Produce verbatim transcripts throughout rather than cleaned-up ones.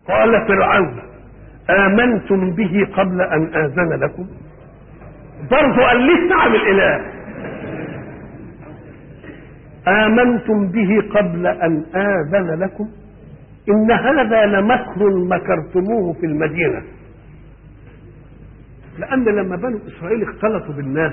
قال فرعون آمنتم به قبل أن آذن لكم؟ برضو قال لسه عامل إله. آمنتم به قبل أن آذن لكم إن هذا لمكر مكرتموه في المدينة. لأن لما بنو إسرائيل اختلطوا بالناس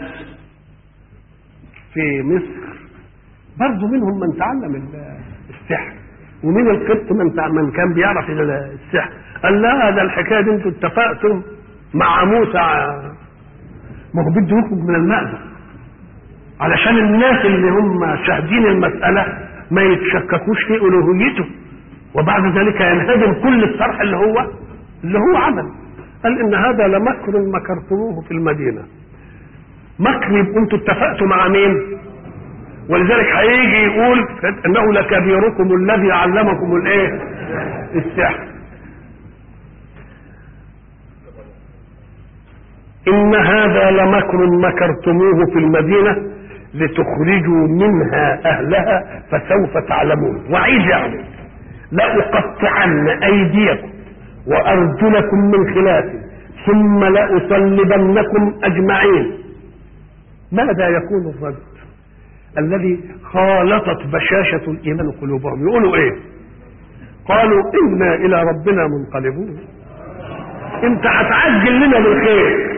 في مصر برضو منهم من تعلم السحر، ومن القبط من من كان بيعرف السحر. قال لا، ده الحكايه دي انتوا اتفقتم مع موسى، ما هو بده يخرج من المأزق علشان الناس اللي هم شاهدين المساله ما يتشككوش في الوهيته، وبعد ذلك ينهدم كل الصرح اللي هو اللي هو عمل. قال ان هذا لمكر مكرتموه في المدينه. مكر يبقوا انتوا اتفقتوا مع مين؟ ولذلك هيجي يقول انه لكبيركم الذي علمكم الايه؟ السحر. ان هذا لمكر مكرتموه في المدينه لتخرجوا منها اهلها فسوف تعلمون. وعيد يعني لأقطعن ايديكم وارجلكم من خلاف ثم لأصلبنكم اجمعين. ماذا يكون الرد الذي خالطت بشاشة الإيمان قلوبهم؟ يقولوا إيه؟ قالوا إنا إلى ربنا منقلبون. أنت هتعجل لنا بالخير،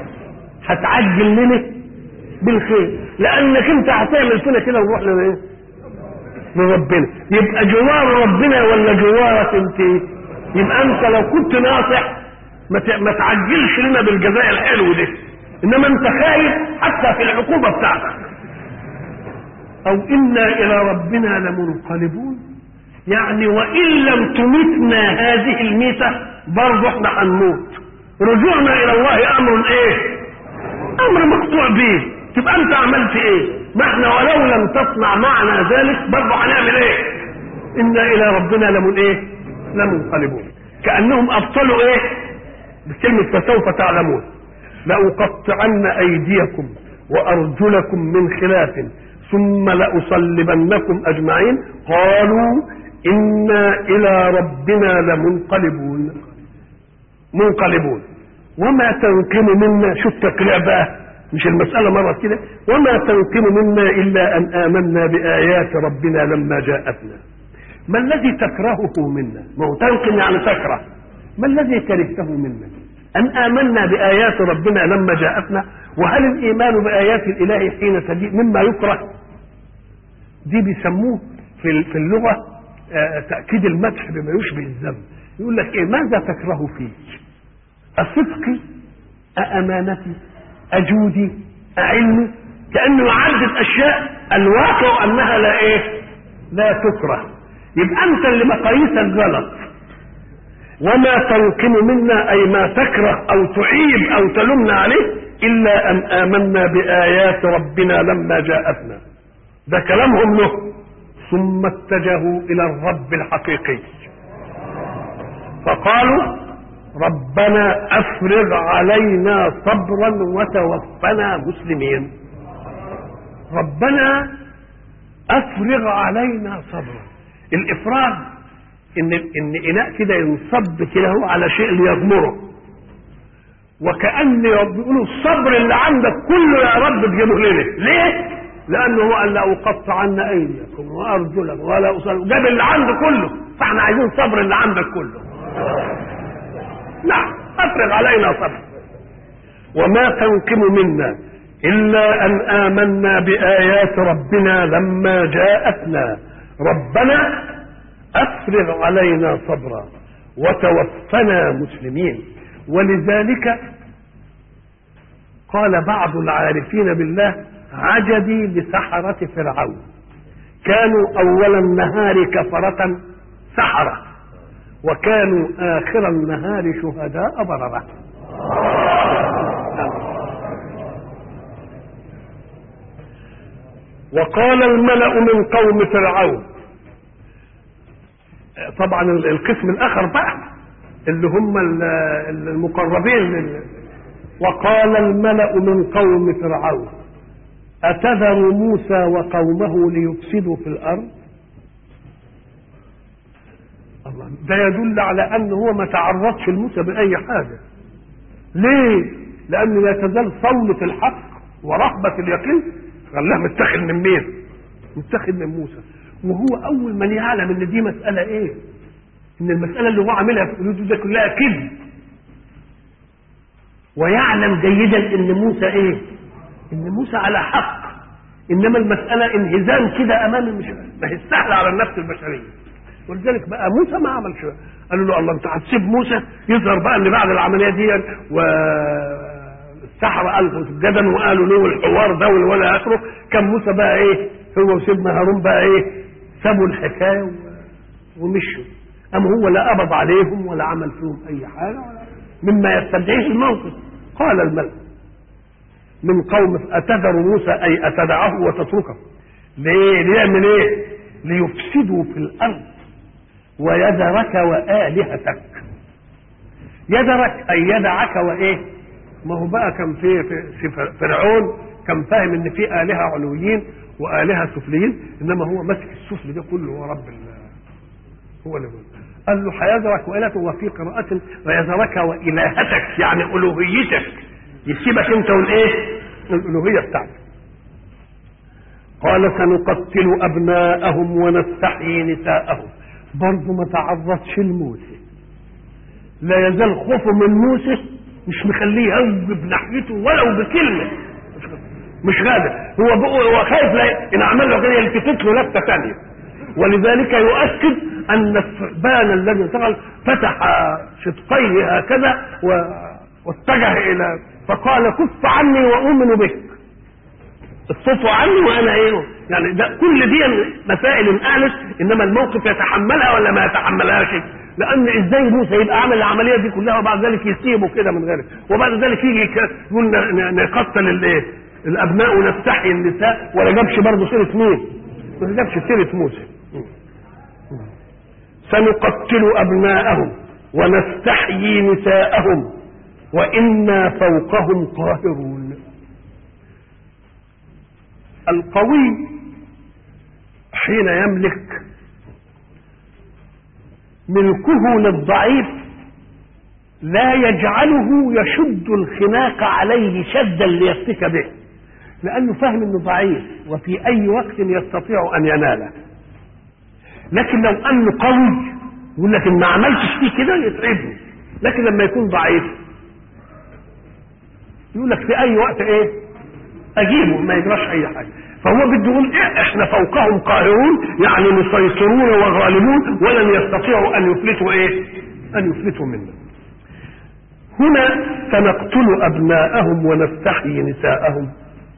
هتعجل لنا بالخير، لأنك أنت هتعمل فينا كده ونروح لنا إيه؟ لربنا. يبقى جوار ربنا ولا جوارك أنت؟ يبقى أنت لو كنت ناصح ما تعجلش لنا بالجزاء الحلو ده، إنما أنت خايف حتى في العقوبة بتاعتك. أو إنا إلى ربنا لمنقلبون، يعني وإن لم تمتنا هذه الميتة برضه احنا هنموت. رجوعنا إلى الله أمر إيه؟ أمر مقطوع به. تبقى أنت عملت إيه؟ ما احنا ولو لم تصنع معنا ذلك برضه هنعمل إيه؟ إنا إلى ربنا لمن إيه؟ لمنقلبون. كأنهم أبطلوا إيه؟ بكلمة فسوف تعلمون. لأقطعن أيديكم وأرجلكم من خلاف ثم لأصلبنكم أجمعين. قالوا إنا إلى ربنا لمنقلبون. منقلبون. وما تنقم منا، شو التقريع بقى، مش المسألة مرة كده، وما تنقم منا إلا أن آمنا بآيات ربنا لما جاءتنا. ما الذي تكرهه منا؟ ما هو تنقم يعني تكره. ما الذي كرهته منا؟ أن آمنا بآيات ربنا لما جاءتنا. وهل الإيمان بآيات الإله حين تجيء مما يكره؟ دي بيسموه في في اللغة تأكيد المدح بما يشبه الذم. يقول لك إيه؟ ماذا تكره فيه؟ أصدقي؟ أأمانتي؟ أجودي؟ أعلمي؟ كأنه يعدد أشياء الواقع أنها لا إيه؟ لا تكره. يبقى أنت اللي مقاييسك غلط. وما تنقم منا أي ما تكره أو تعيب أو تلمنا عليه إلا أن آمنا بآيات ربنا لما جاءتنا. ده كلامهم له. ثم اتجهوا إلى الرب الحقيقي فقالوا ربنا أفرغ علينا صبرا وتوفنا مسلمين. ربنا أفرغ علينا صبرا. الإفراغ إن إن إناء كده ينصب كده هو على شيء ليغمره، وكأن بيقولوا الصبر اللي عندك كله يا رب تجيبه لنا. ليه؟ لأنه هو قال لا أقطعن أيديكم وأرجلكم ولا أصل، جاب اللي عنده كله، فاحنا عايزين صبر اللي عندك كله. نعم، أفرغ علينا صبر. وما تنقم منا إلا أن آمنا بآيات ربنا لما جاءتنا. ربنا أفرغ علينا صبرا وتوفنا مسلمين. ولذلك قال بعض العارفين بالله عجبي لسحرة فرعون، كانوا أول النهار كفرة سحرة وكانوا آخر النهار شهداء بررة. وقال الملأ من قوم فرعون، طبعا القسم الآخر بقى اللي هم المقربين، وقال الملأ من قوم فرعون أتذر موسى وقومه ليفسدوا في الأرض. الله، ده يدل على أنه هو ما تعرضش لموسى بأي حاجة. ليه؟ لأنه لا تزال صولة الحق ورهبة اليقين خلاها متاخد من مين؟ متاخد من موسى. وهو أول من يعلم إن دي مسألة إيه؟ إن المسألة اللي هو عاملها في قلوبه ده كلها كذب. ويعلم جيدا إن موسى إيه؟ إن موسى على حق. إنما المسألة انهزام كده أمام المش... ما هي سهلة على النفس البشرية. ولذلك بقى موسى ما عملش. قالوا له الله أنت هتسيب موسى؟ يظهر بقى إن بعد العملية دي و السحرة ألفوا سجدا وقالوا له الحوار ده ولا آخره. كان موسى بقى إيه؟ هو وسيدنا هارون بقى إيه؟ سابوا الحكاية ومشوا. أما هو لا قبض عليهم ولا عمل فيهم أي حاجة ولا مما يستدعيه الموقف. قال الملك من قوم أتذر موسى أي أتدعه وتتركه. ليه؟ ليعمل إيه؟ ليفسدوا في الأرض ويذرك وآلهتك. يذرك أي يدعك وإيه؟ ما هو بقى كان في, في فرعون كان فاهم إن في آلهة علويين وآلهة سفليين، إنما هو ماسك السفل ده كله هو رب الله. هو اللي بيقول قال له حيذرك وإلهتك. وفي قراءة ويذرك وإلهتك يعني ألوهيتك، يسيبك أنت والإيه؟ الألوهية بتاعتك. قال سنقتل أبناءهم ونستحيي نساءهم. برضه ما تعرضش لموسى، لا يزال خوفه من موسى مش مخليه يهوب ناحيته ولو بكلمة، مش غادر. هو هو خايف لا إن عمل له كده يلتفت له لفته ثانيه. ولذلك يؤكد ان الثعبان الذي انتقل فتح شدقيه هكذا واتجه الى فقال كف عني واؤمن بك. اصطفوا عني وانا ايه يعني. ده كل دي مسائل انقالت، انما الموقف يتحملها ولا ما يتحملهاش. لان ازاي موسى يبقى عمل العمليه دي كلها وبعد ذلك يسيبه كده من غيره، وبعد ذلك يجي يقول نقتل الايه الابناء ونستحيي النساء، ولا جابش برضه سيره مين؟ ما جابش سيره موسى. سنقتل ابناءهم ونستحيي نساءهم وانا فوقهم قاهرون. القوي حين يملك ملكه للضعيف لا يجعله يشد الخناق عليه شدا ليفتك به، لانه فاهم انه ضعيف وفي اي وقت يستطيع ان يناله. لكن لو انه قوي يقول لك ان ما عملتش فيه كده يتعبني، لكن لما يكون ضعيف يقول لك في اي وقت ايه اجيبه ما يجراش اي حاجه. فهو بده يقول إيه احنا فوقهم قاهرون، يعني مسيطرون وغالبون ولن يستطيعوا ان يفلتوا ايه ان يفلتوا منا. هنا سنقتل ابناءهم ونستحيي نساءهم.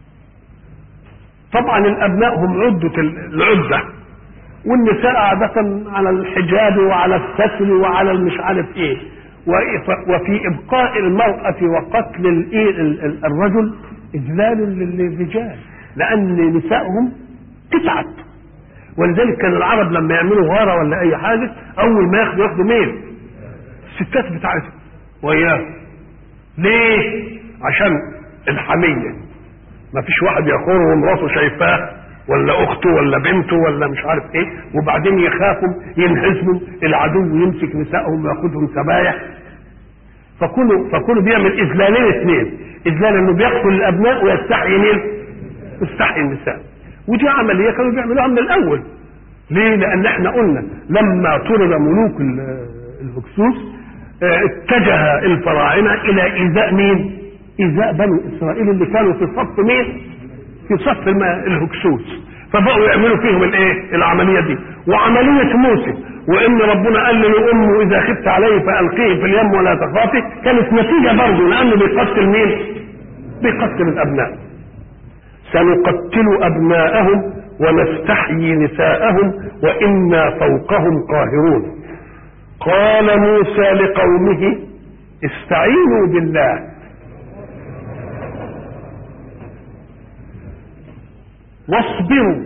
طبعا الابناء هم عدة العدة، والنساء عادة على الحجاب وعلى الستر وعلى المش عارف ايه. وفي ابقاء المرأة وقتل الرجل اذلال للرجال، لان نسائهم تتعب. ولذلك كان العرب لما يعملوا غارة ولا اي حاجة اول ما ياخدوا ياخدوا مين؟ الستات بتاعتهم وياه. ليه؟ عشان الحمية، ما فيش واحد يخوره ومراته شايفاه ولا اخته ولا بنته ولا مش عارف ايه، وبعدين يخافوا ينهزموا العدو يمسك نسائهم وياخذهم سبايا. فكله فكله بيعمل اذلالين اثنين، اذلال انه بيقتل الابناء ويستحيي مين؟ يستحيي النساء. ودي عمليه كانوا بيعملوها من الاول. ليه؟ لان احنا قلنا لما طرد ملوك الهكسوس اتجه الفراعنه الى ايذاء مين؟ ايذاء بني اسرائيل اللي كانوا في صف مين؟ في صف الهكسوس. فبقوا يعملوا فيهم الايه؟ العمليه دي. وعمليه موسى وان ربنا قال له امه اذا خفت عليه فالقيه في اليم ولا تخافي، كانت نتيجه برضه لانه بيقتل مين؟ بيقتل الابناء. سنقتل ابناءهم ونستحيي نساءهم وانا فوقهم قاهرون. قال موسى لقومه استعينوا بالله واصبروا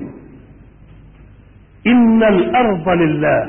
إن الأرض لله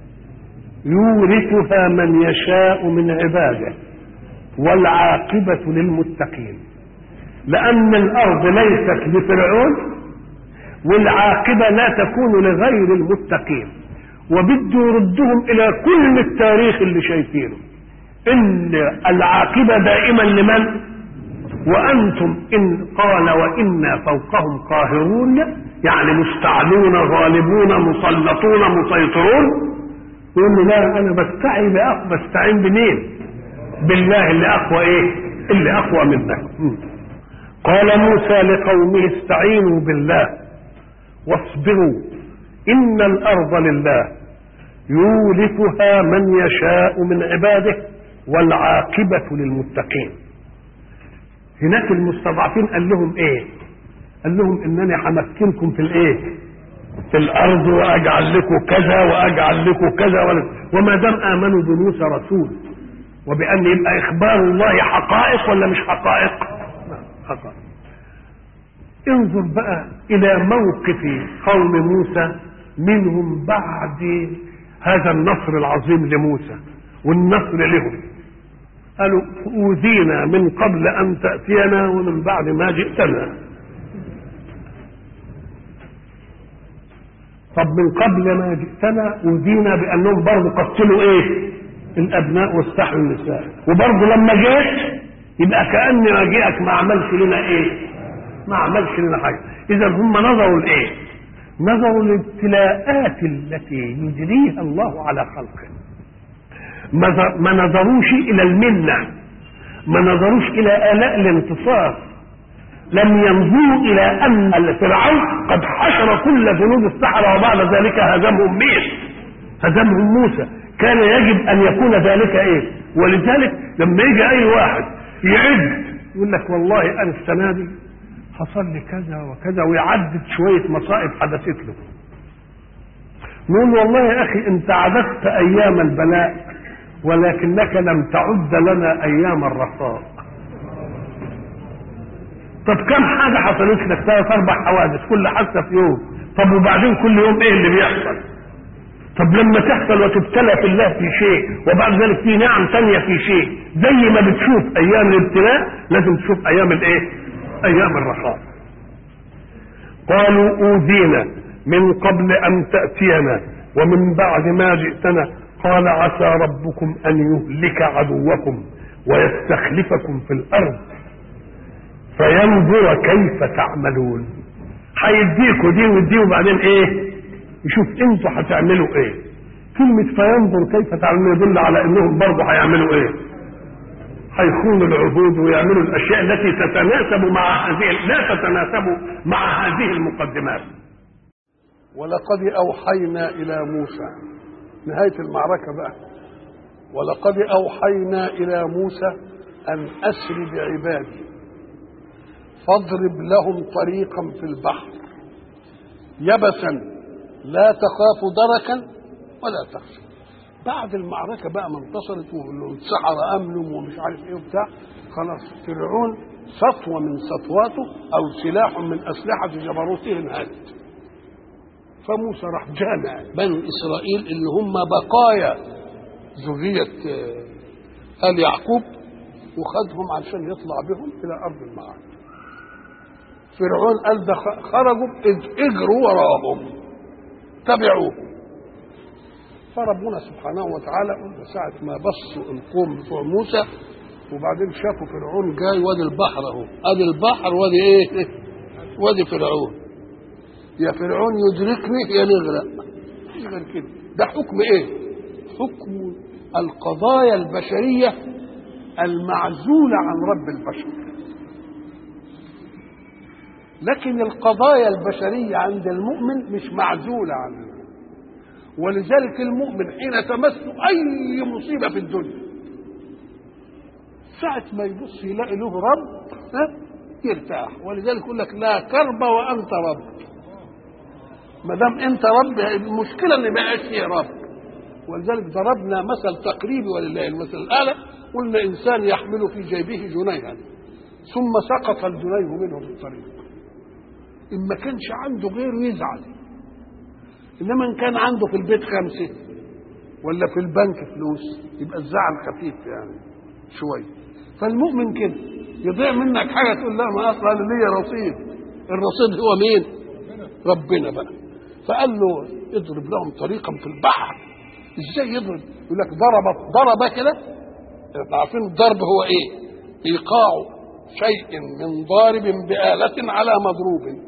يورثها من يشاء من عباده والعاقبة للمتقين. لأن الأرض ليست لفرعون والعاقبة لا تكون لغير المتقين. وبده يردهم الى كل التاريخ اللي شايفينه، ان العاقبة دائما لمن؟ وانتم ان قال وانا فوقهم قاهرون، يعني مستعلون غالبون مسلطون مسيطرون. يقول له لا انا بستعين بأخ بستعين بمين؟ بالله اللي اقوى ايه؟ اللي اقوى منك. قال موسى لقومه استعينوا بالله واصبروا ان الارض لله يورثها من يشاء من عباده والعاقبة للمتقين. هناك المستضعفين قال لهم ايه؟ قال لهم انني همكنكم في الايه؟ في الارض واجعل لكم كذا واجعل لكم كذا، وما دام امنوا بموسى رسول وبان يبقى اخبار الله حقائق ولا مش حقائق؟ حقائق. انظر بقى الى موقف قوم موسى منهم بعد هذا النصر العظيم لموسى والنصر لهم. قالوا اوذينا من قبل ان تأتينا ومن بعد ما جئتنا. طب من قبل ما جئتنا اوذينا بانهم برضه قتلوا ايه؟ الابناء واستحيوا النساء، وبرضه لما جيت يبقى كأن مجيئك ما عملش لنا ايه؟ ما عملش لنا حاجه. اذا هم نظروا لايه؟ نظروا للابتلاءات التي يجريها الله على خلقه. ما نظروش الى المنه، ما نظروش الى آلاء الانتصار، لم ينظروا الى ان فرعون قد حشر كل جنود السحرة وبعد ذلك هزمهم مين؟ هزمهم موسى. كان يجب ان يكون ذلك ايه؟ ولذلك لما يجي اي واحد يعد يقول لك والله انا السنه دي حصل لي كذا وكذا ويعدد شويه مصائب حدثت له، نقول والله يا اخي انت عددت ايام البلاء ولكنك لم تعد لنا ايام الرخاء. طب كم حاجه حصلت لك؟ ثلاث اربع حوادث كل حادثه في يوم. طب وبعدين كل يوم ايه اللي بيحصل؟ طب لما تحصل وتبتلى في الله في شيء وبعد ذلك في نعم ثانيه في شيء، زي ما بتشوف ايام الابتلاء لازم تشوف ايام الايه؟ ايام الرخاء. قالوا اوذينا من قبل ان تأتينا ومن بعد ما جئتنا. قال عسى ربكم ان يهلك عدوكم ويستخلفكم في الارض فينظر كيف تعملون. هيديكوا دي ودي وبعدين ايه؟ يشوف انتوا هتعملوا ايه. كلمة فينظر كيف تعملون يدل على انهم برضه هيعملوا ايه؟ هيخونوا العهود ويعملوا الاشياء التي تتناسب مع هذه لا تتناسب مع هذه المقدمات. ولقد اوحينا الى موسى، نهاية المعركة بقى، ولقد اوحينا الى موسى ان اسر بعبادي فاضرب لهم طريقا في البحر يبسا لا تخاف دركا ولا تخشى. بعد المعركة بقى ما انتصرت والسحرة امنوا ومش عارف ايه وبتاع، خلاص فرعون سطوة من سطواته او سلاح من اسلحة جبروته انهدت. فموسى راح جامع بنو اسرائيل اللي هم بقايا ذرية آل يعقوب وخدهم علشان يطلع بهم الى ارض المعاد. فرعون قال ده خرجوا اجروا وراهم تبعوهم. فربنا سبحانه وتعالى قلنا ساعة ما بصوا القوم بتوع موسى وبعدين شافوا فرعون جاي وادي البحر اهو، ادي البحر وادي ايه؟ وادي فرعون. يا فرعون يدركني يا نغرق، مش غير كده. ده حكم ايه؟ حكم القضايا البشرية المعزولة عن رب البشر. لكن القضايا البشرية عند المؤمن مش معزولة عنه، ولذلك المؤمن حين تمسه أي مصيبة في الدنيا ساعة ما يبص يلاقي له رب يرتاح. ولذلك يقول لك لا كرب وأنت رب. ما دام أنت رب المشكلة إن ما يبقاش فيه رب. ولذلك ضربنا مثل تقريبي ولله المثل الأعلى، قلنا إنسان يحمل في جيبه جنيها ثم سقط الجنيه منه في الطريق. إن ما كانش عنده غيره يزعل، إنما إن كان عنده في البيت خمسة ولا في البنك فلوس يبقى الزعل خفيف يعني شوية. فالمؤمن كده يضيع منك حاجة تقول لا ما أصلا لي رصيد. الرصيد هو مين؟ ربنا بقى. فقال له اضرب لهم طريقا في البحر. ازاي يضرب؟ يقول لك ضرب ضرب كده. احنا عارفين الضرب هو ايه؟ ايقاع شيء من ضارب بآلة على مضروب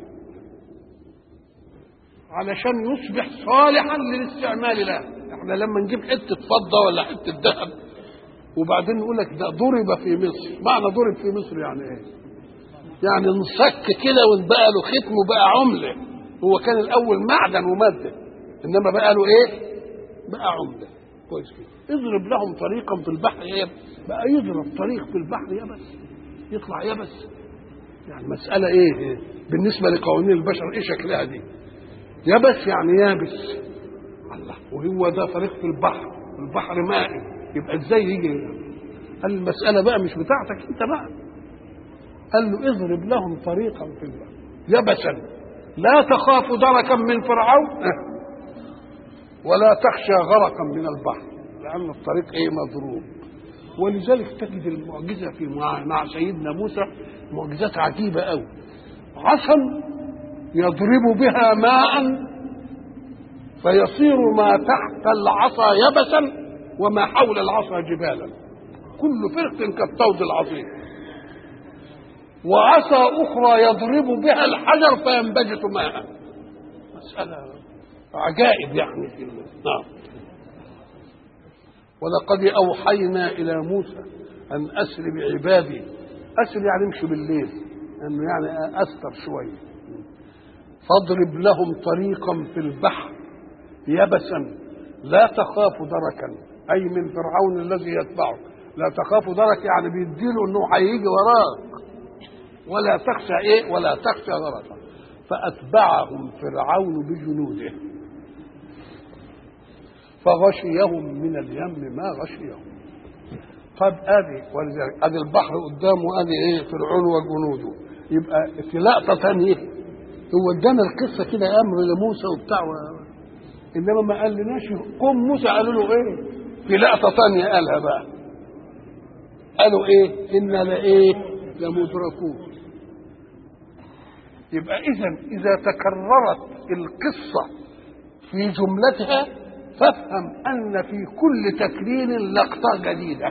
علشان يصبح صالحا للاستعمال له. احنا لما نجيب حته فضه ولا حته ذهب وبعدين نقول لك ده ضرب في مصر، معنى ضرب في مصر يعني ايه؟ يعني انصك كده وبقى له ختم وبقى عمله. هو كان الاول معدن وماده، انما بقى له ايه؟ بقى عمله. كويس كده. اضرب لهم طريقا في البحر يبس. بقى يضرب طريق في البحر يبس، يطلع يبس. يعني مساله ايه بالنسبه لقوانين البشر؟ ايه شكلها دي؟ يبس يعني يابس. الله، وهو ده طريق في البحر، البحر مائي، يبقى ازاي يجي؟ قال المساله بقى مش بتاعتك انت بقى. قال له اضرب لهم طريقا في البحر يبسا لا تخاف دركا من فرعون ولا تخشى غرقا من البحر، لان الطريق ايه؟ مضروب. ولذلك تجد المعجزه في مع سيدنا موسى معجزات عجيبه قوي. عصا يضرب بها ماء فيصير ما تحت العصا يبسا وما حول العصا جبالا، كل فرق كالطود العظيم. وعصا اخرى يضرب بها الحجر فينبجس ماء. مساله عجائب يعني في نعم. ولقد اوحينا الى موسى ان اسر بعبادي. اسر يعني امشي بالليل، انه يعني استر شويه. فاضرب لهم طريقا في البحر يبسا لا تخاف دركا، اي من فرعون الذي يتبعه. لا تخاف درك يعني بيديله انه هيجي وراك. ولا تخشى ايه؟ ولا تخشى دركا. فاتبعهم فرعون بجنوده فغشيهم من اليم ما غشيهم. طب ادي ولذلك ادي البحر قدامه، ادي ايه؟ فرعون وجنوده. يبقى في لقطه ثانيه هو ادانا القصه كده امر لموسى وبتاع و... انما ما قالناش قوم موسى قالوا له ايه؟ في لقطه ثانيه قالها بقى. قالوا ايه؟ انا لايه؟ لمدركون. يبقى اذا اذا تكررت القصه في جملتها فافهم ان في كل تكرير لقطه جديده.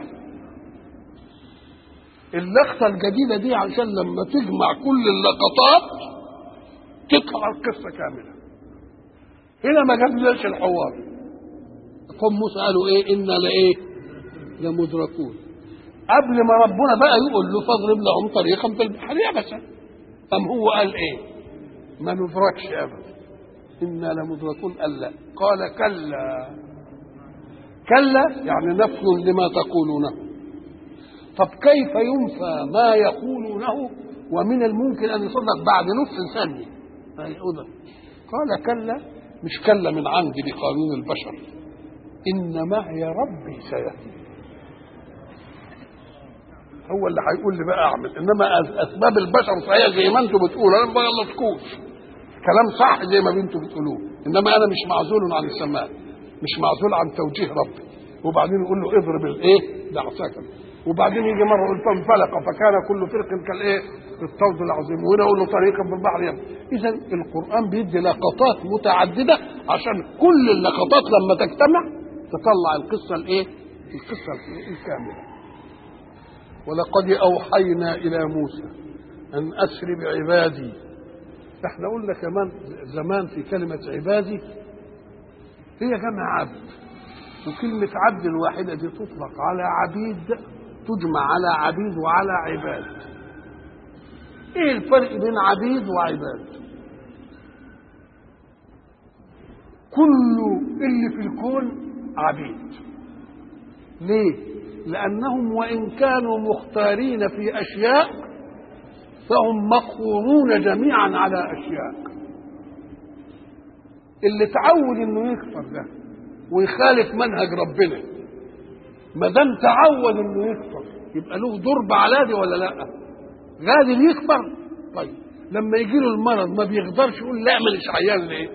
اللقطه الجديده دي عشان لما تجمع كل اللقطات تطلع القصه كامله. هنا ما جابلناش الحوار. قوم موسى قالوا ايه؟ انا لايه؟ لمدركون. قبل ما ربنا بقى يقول له فاضرب لهم طريقا في البحر يبسا، ام هو قال ايه؟ ما ندركش ابدا. انا لمدركون. قال لا. قال كلا. كلا يعني نفي لما تقولونه. طب كيف ينفى ما يقولونه ومن الممكن ان يصدق بعد نصف ثانيه؟ قال كلا، مش كلا من عندي بقانون البشر، ان معي ربي سيهدي. هو اللي هيقول لي بقى اعمل، انما اسباب البشر صحيح زي ما انتم بتقولوا، انا ما غلطكوش، كلام صح زي ما انتم بتقولوه، انما انا مش معزول عن السماء، مش معزول عن توجيه ربي. وبعدين يقول له اضرب الايه؟ بعصاك. وبعدين يجي مره يقول فانفلق فكان كل فرق كالايه؟ الطود العظيم. وهنا يقول له طريقا في البحر يم. اذا القران بيدي لقطات متعدده عشان كل اللقطات لما تجتمع تطلع القصه الايه؟ القصه الكامله. ولقد اوحينا الى موسى ان اسر بعبادي. احنا قلنا كمان زمان في كلمه عبادي هي جمع عبد، وكلمه عبد الواحده دي تطلق على عبيد، تجمع على عبيد وعلى عباد. ايه الفرق بين عبيد وعباد؟ كل اللي في الكون عبيد. ليه؟ لأنهم وإن كانوا مختارين في أشياء فهم مقهورون جميعا على أشياء. اللي تعود إنه يكفر ده ويخالف منهج ربنا، ما دام تعود إنه يكفر يبقى له ضرب على دي ولا لا؟ غادر يكفر. طيب لما يجي له المرض ما بيقدرش يقول لا ماليش عيان ليه؟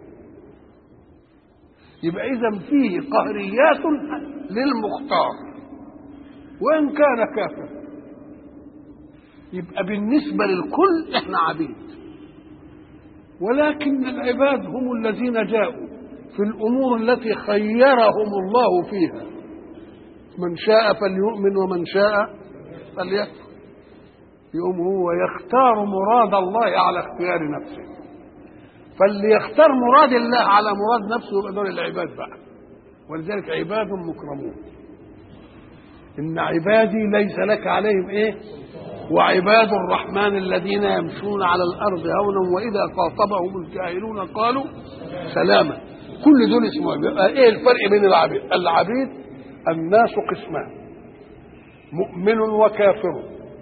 يبقى إذا فيه قهريات للمختار وإن كان كافر. يبقى بالنسبة للكل إحنا عبيد. ولكن العباد هم الذين جاءوا في الأمور التي خيرهم الله فيها، من شاء فليؤمن ومن شاء فليكفر. يقوم هو يختار مراد الله على اختيار نفسه، فاللي يختار مراد الله على مراد نفسه يبقى دول العباد بقى. ولذلك عباد مكرمون، إن عبادي ليس لك عليهم إيه؟ وعباد الرحمن الذين يمشون على الأرض هونا وإذا خاطبهم الجاهلون قالوا سلاما. كل دول اسمه. إيه الفرق بين العبيد؟ العبيد الناس قسمان، مؤمن وكافر.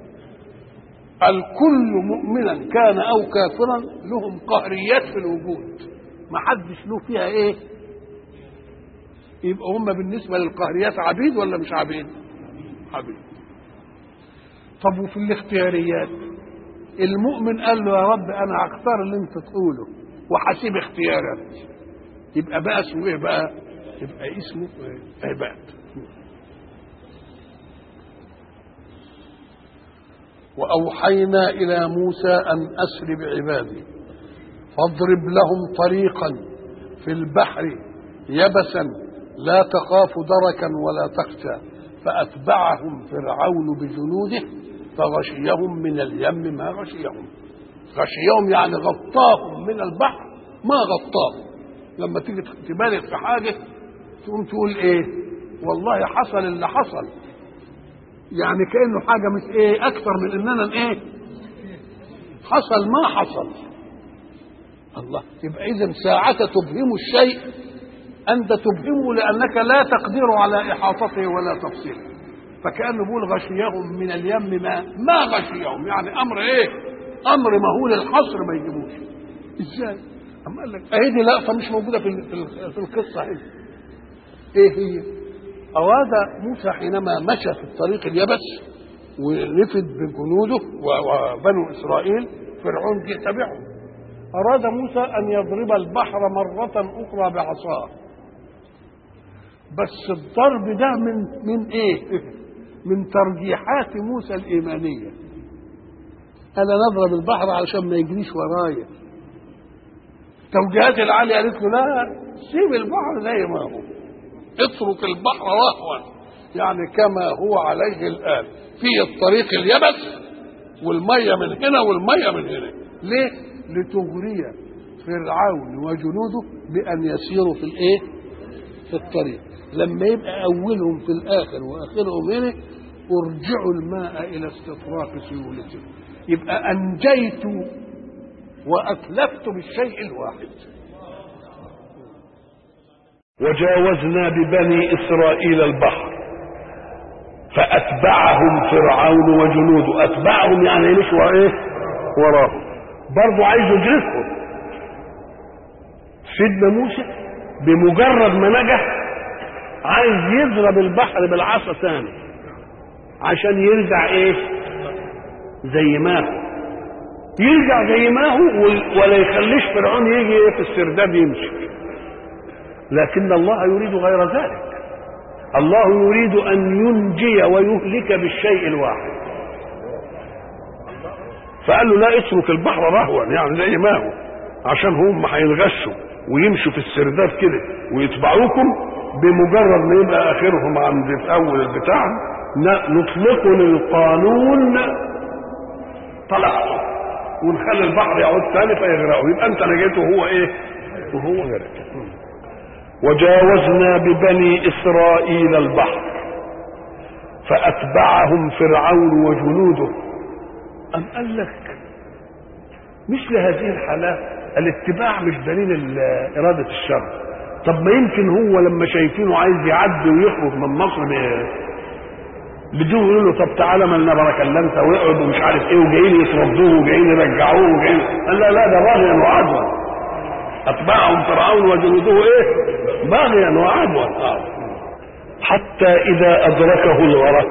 الكل مؤمنا كان أو كافرا لهم قهريات في الوجود، ما حدش له فيها إيه؟ يبقى هم بالنسبة للقهريات عبيد ولا مش عبيد؟ عبيد. طب وفي الاختياريات المؤمن قال له يا رب انا هختار اللي انت تقوله وحسيب اختيارات، يبقى بقى اسمه ايه بقى؟ يبقى اسمه عباد. واوحينا الى موسى ان اسر بعبادي فاضرب لهم طريقا في البحر يبسا لا تخاف دركا ولا تخشى فأتبعهم فرعون بجنوده فغشيهم من اليم ما غشيهم. غشيهم يعني غطاهم من البحر ما غطاهم. لما تيجي تبالغ في حاجة تقوم تقول ايه؟ والله حصل اللي حصل، يعني كأنه حاجة مش ايه أكثر من إننا ايه؟ حصل ما حصل. الله، يبقى إذا ساعة تبهم الشيء أنت تبهمه لأنك لا تقدر على إحاطته ولا تفصيله. فكأنه بيقول غشيهم من اليم ما ما غشيهم، يعني أمر إيه؟ أمر مهول الحصر ما يجيبوش. إزاي؟ أما قال لك أهي دي لقطة مش موجودة في في القصة هنا. إيه هي؟ أراد موسى حينما مشى في الطريق اليبس ونفد بجنوده وبنو إسرائيل فرعون جه تبعهم، أراد موسى أن يضرب البحر مرة أخرى بعصاه. بس الضرب ده من من ايه؟ من ترجيحات موسى الايمانيه. انا نضرب البحر علشان ما يجريش ورايا. توجيهات العاليه قالت له لا، سيب البحر زي ما هو، اترك البحر رهوا، يعني كما هو عليه الان في الطريق اليبس والميه من هنا والميه من هنا. ليه؟ لتغري فرعون وجنوده بان يسيروا في الايه؟ في الطريق. لما يبقى أولهم في الآخر وآخرهم هنا ارجعوا الماء إلى استطراق سيولته، يبقى أنجيت وأتلفت بالشيء الواحد. وجاوزنا ببني إسرائيل البحر فأتبعهم فرعون وجنوده. أتبعهم يعني مش وإيه؟ وراهم، برضو عايز يدركهم. سيدنا موسى بمجرد ما نجح عايز يضرب البحر بالعصا ثاني عشان يرجع ايه؟ زي ما هو، يرجع زي ما هو ولا يخليش فرعون يجي في السرداب يمشي. لكن الله يريد غير ذلك. الله يريد ان ينجي ويهلك بالشيء الواحد. فقال له لا، اترك البحر رهوا، يعني زي ما هو، عشان هم هينغشوا ويمشوا في السرداب كده ويتبعوكم. بمجرد ما يبقى اخرهم عند في اول البتاع نطلقوا للقانون طلعوا ونخلي البحر يعود ثاني فيغرقوا، يبقى انت نجيته وهو ايه؟ وهو غرق. وجاوزنا ببني اسرائيل البحر فاتبعهم فرعون وجنوده. ام قال لك مثل هذه الحالات الاتباع مش دليل اراده الشر. طب ما يمكن هو لما شايفينه عايز يعدي ويخرج من مصر بدون يقولوا له طب تعالى مالنا بركه الا انت، ويقعد ومش عارف ايه، وجايين يطردوه وجايين يرجعوه وجايين. قال لا لا، ده باغيا وعدوا. اتبعهم فرعون وجنوده ايه؟ باغيا وعدوا. حتى اذا ادركه الغرق،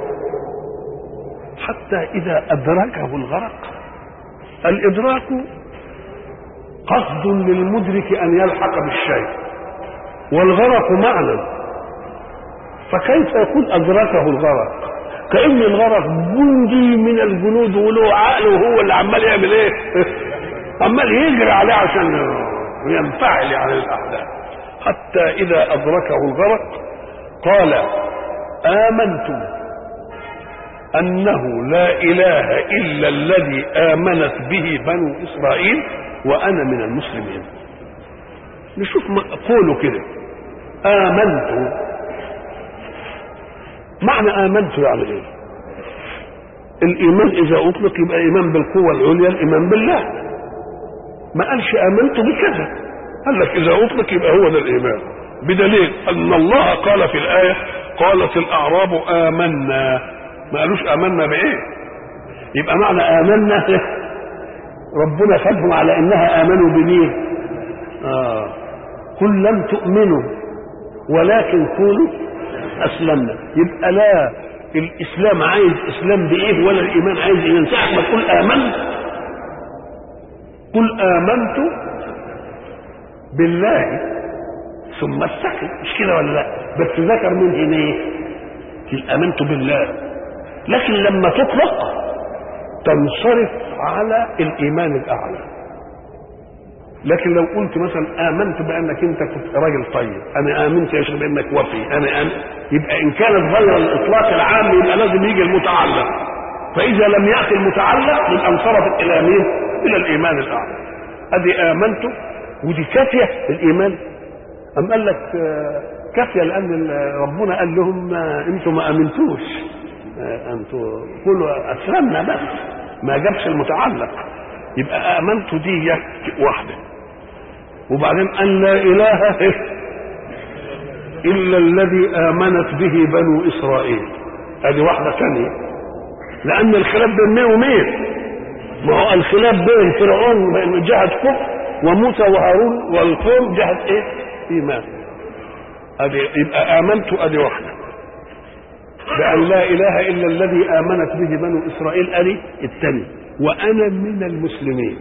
حتى اذا ادركه الغرق. الادراك قصد للمدرك ان يلحق بالشيء، والغرق معنى. فكيف يكون أدركه الغرق؟ كأن الغرق جندي من الجنود وله عقل وهو اللي عمال يعمل ايه؟ عمال يجري عليه عشان ينفعل يعني الاحداث، حتى اذا ادركه الغرق قال امنت انه لا اله الا الذي امنت به بنو اسرائيل وانا من المسلمين. نشوف قوله كده امنت، معنى امنت يعني ايه؟ الايمان اذا اطلق يبقى ايمان بالقوه العليا، الايمان بالله. ما قالش امنت بكذا، قال لك اذا اطلق يبقى هو ده الايمان، بدليل ان الله قال في الايه قالت الاعراب امنا، ما قالوش امنا بايه. يبقى معنى امنا ربنا خدهم على انها امنوا بمين؟ اه قل لم تؤمنوا ولكن قولوا اسلمنا. يبقى لا الاسلام عايز اسلام بايه ولا الايمان عايز ايمان. ساعه ما تقول امنت قل امنت بالله ثم استقم، مش كده ولا لا؟ بس ذكر من هنا ايه؟ امنت بالله، لكن لما تطلق تنصرف على الايمان الاعلى. لكن لو قلت مثلا امنت بانك انت كنت راجل طيب، انا امنت يا شيخ بانك وفي، انا امنت، يبقى ان كانت غير الاطلاق العام يبقى لازم يجي المتعلق، فاذا لم ياتي المتعلق يبقى انصرفت الى مين؟ الى الايمان الاعلى. ادي امنت ودي كافيه الايمان. ام قال لك كافيه لان ربنا قال لهم انتم ما امنتوش، انتم قولوا اسلمنا بس، ما جابش المتعلق. يبقى امنت دي واحده، وبعدين ان لا اله الا الذي امنت به بنو اسرائيل، ادي واحده ثانيه. لان الخلاف بين مين ومين؟ ما هو الخلاف بين فرعون بين جهه كفر وموسى وهارون والقوم جهه ايه؟ ايمان. ادي يبقى امنت ادي واحده، بان لا اله الا الذي امنت به بنو اسرائيل ادي الثانيه، وانا من المسلمين.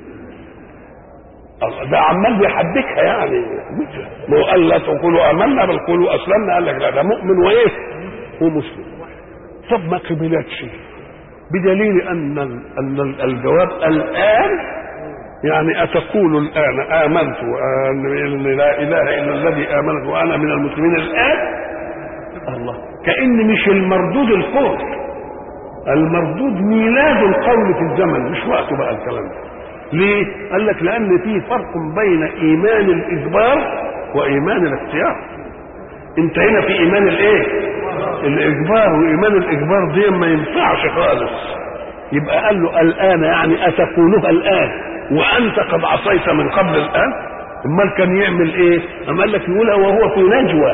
ده عمال بيحدكها يعني، ما هو قال لا تقولوا امنا بل قولوا اسلمنا، قال لك لا ده مؤمن وايه؟ ومسلم. طب ما قبلتش، بدليل ان ان الجواب الان يعني اتقول الان امنت وان لا اله الا الذي امنت وانا من المسلمين الان. الله، كأن مش المردود القول، المردود ميلاد القول في الزمن، مش وقته بقى الكلام ده. ليه؟ قال لك لان في فرق بين ايمان الاجبار وايمان الاختيار. انت هنا في ايمان الايه؟ الاجبار، وايمان الاجبار دي ما ينفعش خالص. يبقى قال له الان يعني اتقولها الان وانت قد عصيت من قبل الان. امال كان يعمل ايه؟ اما قال لك يقولها وهو في نجوى،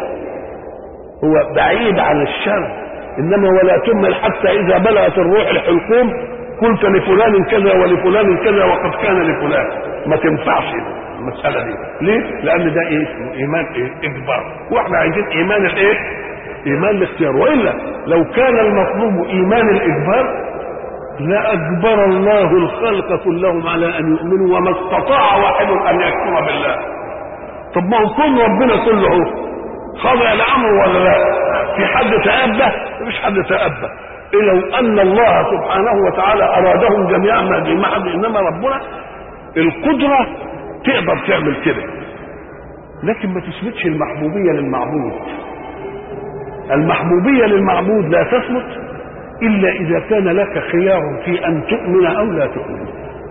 هو بعيد عن الشر. انما ولا تمل حتى اذا بلغت الروح الحلقوم قلت لفلان كذا ولفلان كذا وقد كان لفلان. ما تنفعش المساله دي. ليه؟ لان ده ايه؟ اسمه ايمان ايه؟ اجبار، واحنا عايزين ايمان الايه؟ ايمان الاختيار. والا لو كان المطلوب ايمان الاجبار لاجبر الله الخلق كلهم على ان يؤمنوا وما استطاع واحد ان يكفر بالله. طب ما هو كل ربنا كله خضع لامره ولا لا؟ في حد تأبى؟ مفيش حد تأبى. إيه لو ان الله سبحانه وتعالى ارادهم جميعا ما حد، انما ربنا القدره تقدر تعمل كده، لكن ما تثبتش المحبوبيه للمعبود. المحبوبيه للمعبود لا تثبت الا اذا كان لك خيار في ان تؤمن او لا تؤمن.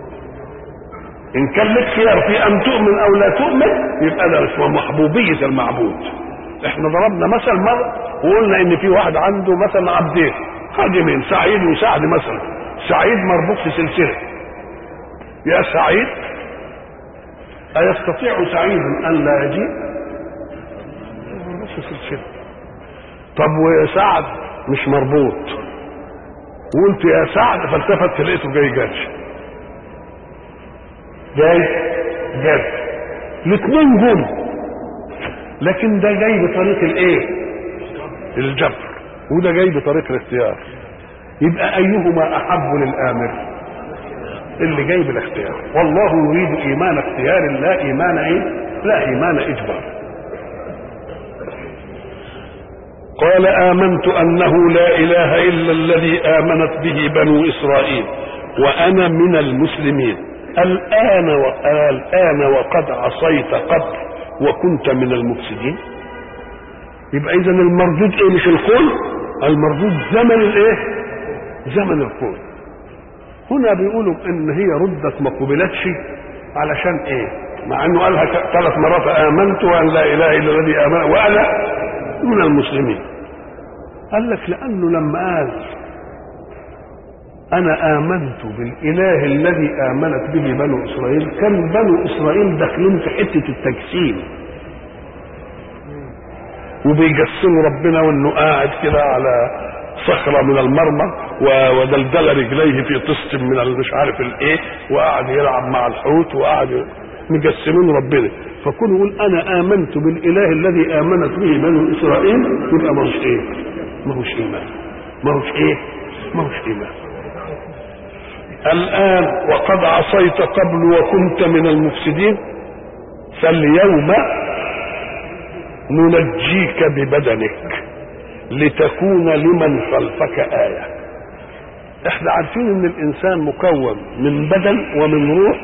ان كان لك خيار في ان تؤمن او لا تؤمن يبقى ده اسمه محبوبيه المعبود. احنا ضربنا مثل مره وقلنا ان في واحد عنده مثلا عبدين خادمين، سعيد وسعد مثلا. سعيد مربوط في سلسله، يا سعيد أيستطيع سعيد ان لا يجيء؟ مربوط في سلسله. طب وسعد مش مربوط، وقلت يا سعد فالتفت لقيته جاي جاش جاي جاي الاثنين جم، لكن ده جاي بطريق الايه؟ الجبر، وده جاي بطريق الاختيار. يبقى ايهما احب للامر؟ اللي جاي بالاختيار. والله يريد ايمان اختيار لا ايمان ايه؟ لا ايمان اجبار. قال آمنت أنه لا إله إلا الذي آمنت به بنو إسرائيل وأنا من المسلمين. الآن الآن وقد عصيت قبل وكنت من المفسدين. يبقى إذن المردود إيه؟ مش القول، المردود زمن الإيه؟ زمن القول. هنا بيقولوا إن هي ردت ما قبلتش علشان إيه؟ مع إنه قالها ثلاث مرات آمنت وأن لا إله إلا الذي آمن وأنا من المسلمين. قال لك لأنه لما قال أنا آمنت بالإله الذي آمنت به بنو إسرائيل، كان بنو إسرائيل داخلين في حتة التجسيم وبيجسموا ربنا وإنه قاعد كده على صخرة من المرمى ودلدل رجليه في طست من مش عارف الإيه، وقاعد يلعب مع الحوت وقاعد مجسمين ربنا. فكون يقول أنا آمنت بالإله الذي آمنت به بنو إسرائيل يبقى ما هوش إيه؟ ما هوش إيمان. ما هوش إيه؟ ما هوش إيمان. الآن وقد عصيت قبل وكنت من المفسدين فاليوم ننجيك ببدنك لتكون لمن خلفك آية. احنا عارفين ان الانسان مكون من بدن ومن روح.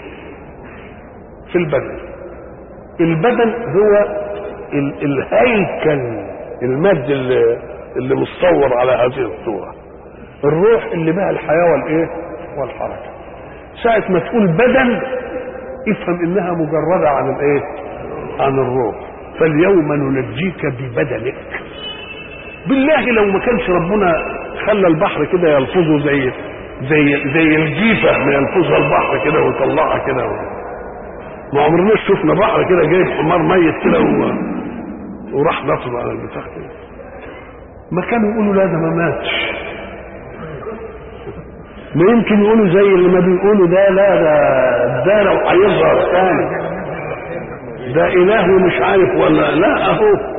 في البدن البدن هو الهيكل المادي اللي, اللي مصور على هذه الصورة. الروح اللي بها الحياة والايه والحركة. ساعة ما تقول بدن افهم انها مجردة عن الايه عن الروح. فاليوم ننجيك ببدنك. بالله لو ما كانش ربنا خلى البحر كده يلفظه زي زي زي الجيفة ما يلفظها البحر كده ويطلعها كده، ما عمرنا شفنا بحر كده جايب حمار ميت كده وراح نطب على البتاع كده. ما كانوا يقولوا لا ده ما ماتش. ما يمكن يقولوا زي اللي ما بيقولوا ده لا ده ده لو هيظهر ثاني ده اله مش عارف ولا لا اهو.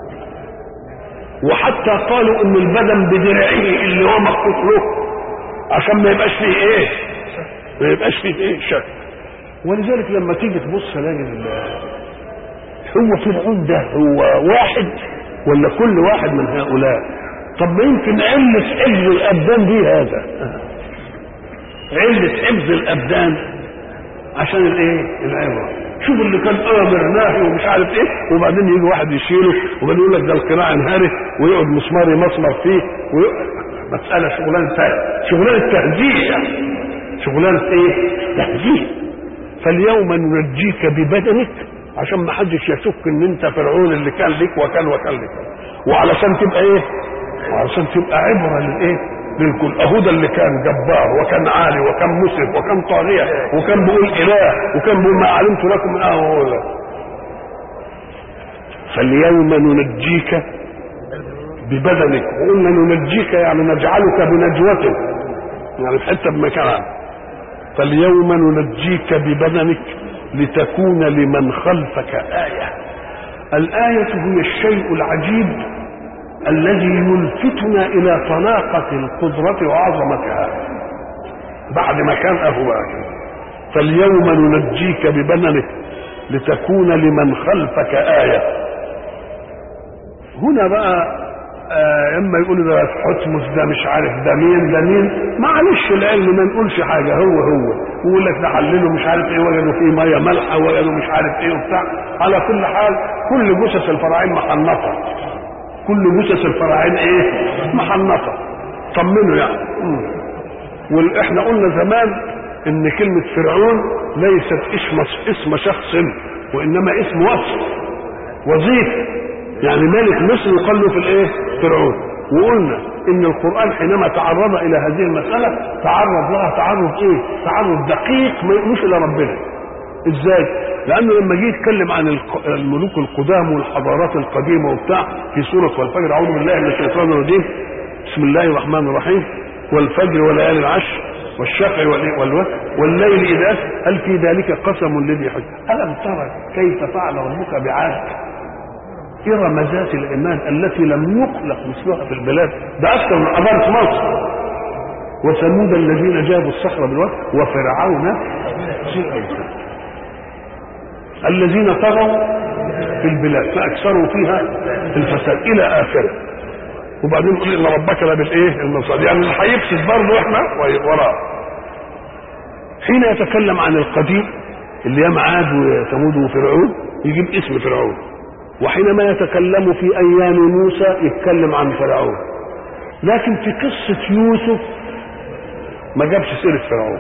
وحتى قالوا ان البدن بدرعه اللي هو مخطوط له عشان ما يبقاش فيه ايه ما يبقاش فيه ايه شك. ولذلك لما تيجي تبص تلاقي هو فرعون ده هو واحد ولا كل واحد من هؤلاء؟ طب ما يمكن علة حفظ الابدان دي هذا، علة حفظ الابدان عشان الايه العبره. شوف اللي كان امر ناهي ومش عارف ايه، وبعدين يجي واحد يشيله وبعدين يقول لك ده القراء انهارت ويقعد مسمار يمسمر فيه ويقعد. مساله شغلانه شغلانه تهجير يعني. شغلانه ايه؟ تهجير. فاليوم ننجيك ببدنك عشان ما حدش يشك ان انت فرعون اللي كان لك وكان وكان لك، وعلشان تبقى ايه؟ وعلشان تبقى عبره للايه؟ للكل. اهو ده اللي كان جبار وكان عالي وكان مسرف وكان طاغيه وكان بيقول اله وكان بيقول ما علمت لكم من اهل. فاليوم ننجيك ببدنك. وقلنا ننجيك يعني نجعلك بنجوة يعني حتى بمكانها. فاليوم ننجيك ببدنك لتكون لمن خلفك آية. الآية هي الشيء العجيب الذي يلفتنا الى طلاقة القدرة وعظمتها بعد ما كان اهواك. فاليوم ننجيك ببدنك لتكون لمن خلفك آية. هنا بقى آه اما يقولوا ده حتمس ده مش عارف ده مين ده مين، معلش العلم ما نقولش حاجة هو هو. ويقول لك ده حللوا مش عارف ايه وجدوا فيه مية مالحة وجدوا مش عارف ايه وبتاع. على كل حال كل جثث الفراعين محنطة، كل جثث الفراعين ايه محنطه. طمنوا يعني. واحنا قلنا زمان ان كلمه فرعون ليست اسم اسم شخص وانما اسم وصف وظيفه. يعني ملك مصر يقال له في الايه فرعون. وقلنا ان القران حينما تعرض الى هذه المساله تعرض لها تعرض ايه تعرض دقيق مش الى ربنا. ازاي؟ لانه لما جه يتكلم عن الملوك القدام والحضارات القديمه وبتاع في سوره والفجر، اعوذ بالله من الشيطان الرجيم، بسم الله الرحمن الرحيم، والفجر وليالي العشر والشفع والوتر والليل اذا هل في ذلك قسم لذي حجر. الم ترى كيف فعل ربك بعاد ارم ذات الايمان التي لم يخلق مثلها في البلاد. ده اكثر من حضاره مصر. وثمود الذين جابوا الصخر بالواد وفرعون ذي الاوتاد الذين طغوا في البلاد فاكثروا فيها الفساد الى اخره. وبعدين يقول ان ربك لبالايه المرصاد، يعني اللي هيفسد برضه احنا وراه. حين يتكلم عن القديم اللي هي عاد وثمود وفرعون يجيب اسم فرعون، وحينما يتكلم في ايام موسى يتكلم عن فرعون. لكن في قصة يوسف ما جابش سيرة فرعون،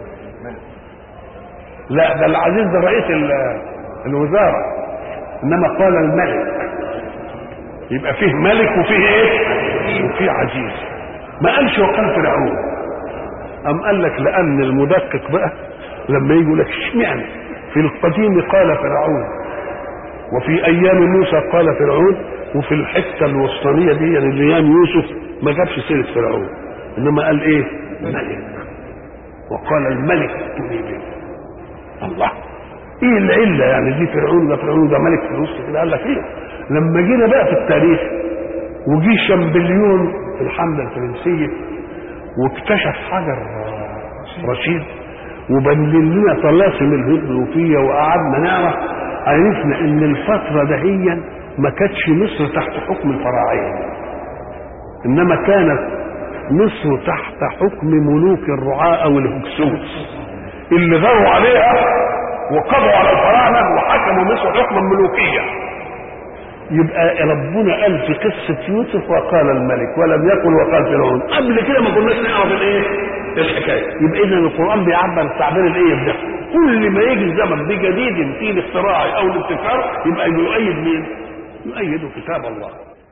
لا ده العزيز ده رئيس الوزارة، انما قال الملك، يبقى فيه ملك وفيه ايه وفيه عزيز، ما قالش وقال فرعون. ام قال لك لان المدقق بقى لما يقول لك اشمعنى في القديم قال فرعون وفي ايام موسى قال فرعون وفي الحته الوسطانيه دي يعني ايام يوسف ما جابش سيره فرعون، انما قال ايه ملك، وقال الملك ائتوني به. الله، ايه العله يعني دي فرعون ده فرعون ده ملك في الوسط كده؟ قال لك ايه لما جينا بقى في التاريخ وجي شامبليون في الحمله الفرنسيه واكتشف حجر رشيد وبين لنا طلاسم الهيروغليفيه وقعدنا نعرف، عرفنا ان الفتره دهيا ما كانتش مصر تحت حكم الفراعنه، انما كانت مصر تحت حكم ملوك الرعاة او الهكسوس اللي غاروا عليها وقضوا على الفراعنه وحكموا مصر حكما ملوكيا. يبقى ربنا قال في قصه يوسف وقال الملك ولم يقل وقال فرعون، قبل كده ما كناش نعرف الايه الحكايه. يبقى اذا القران بيعبر التعبير الايه ده، كل ما يجي الزمن بجديد فيه الاختراع او الابتكار يبقى يؤيد مين؟ يؤيد كتاب الله.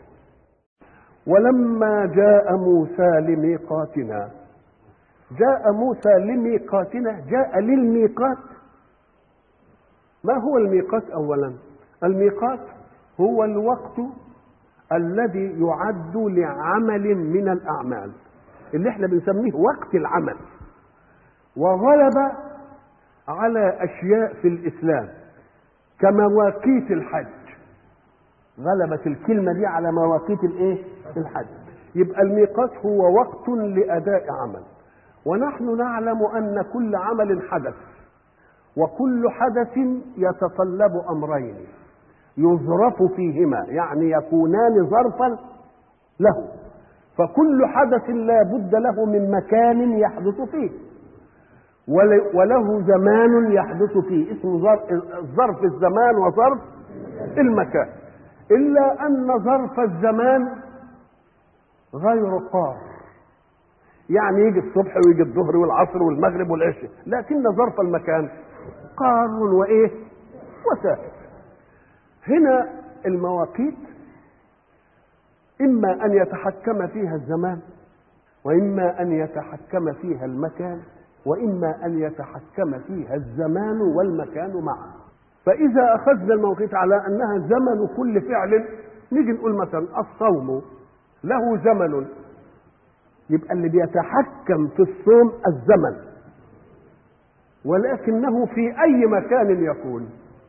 ولما جاء موسى لميقاتنا، جاء موسى لميقاتنا، جاء للميقات. ما هو الميقات؟ اولا الميقات هو الوقت الذي يعد لعمل من الاعمال اللي احنا بنسميه وقت العمل، وغلب على اشياء في الاسلام كمواقيت الحج. غلبت الكلمه دي على مواقيت الايه الحج. يبقى الميقات هو وقت لاداء عمل، ونحن نعلم ان كل عمل حدث، وكل حدث يتطلب امرين يظرف فيهما، يعني يكونان ظرفا له. فكل حدث لا بد له من مكان يحدث فيه وله زمان يحدث فيه، اسمه ظرف الزمان وظرف المكان. إلا أن ظرف الزمان غير قار، يعني يجي الصبح ويجي الظهر والعصر والمغرب والعشاء، لكن ظرف المكان قار وإيه وثابت. هنا المواقيت إما أن يتحكم فيها الزمان، وإما أن يتحكم فيها المكان، وإما أن يتحكم فيها الزمان والمكان معا. فإذا أخذنا المواقيت على أنها زمن كل فعل، نيجي نقول مثلا الصوم له زمن، يبقى اللي بيتحكم في الصوم الزمن، ولكنه في أي مكان يكون.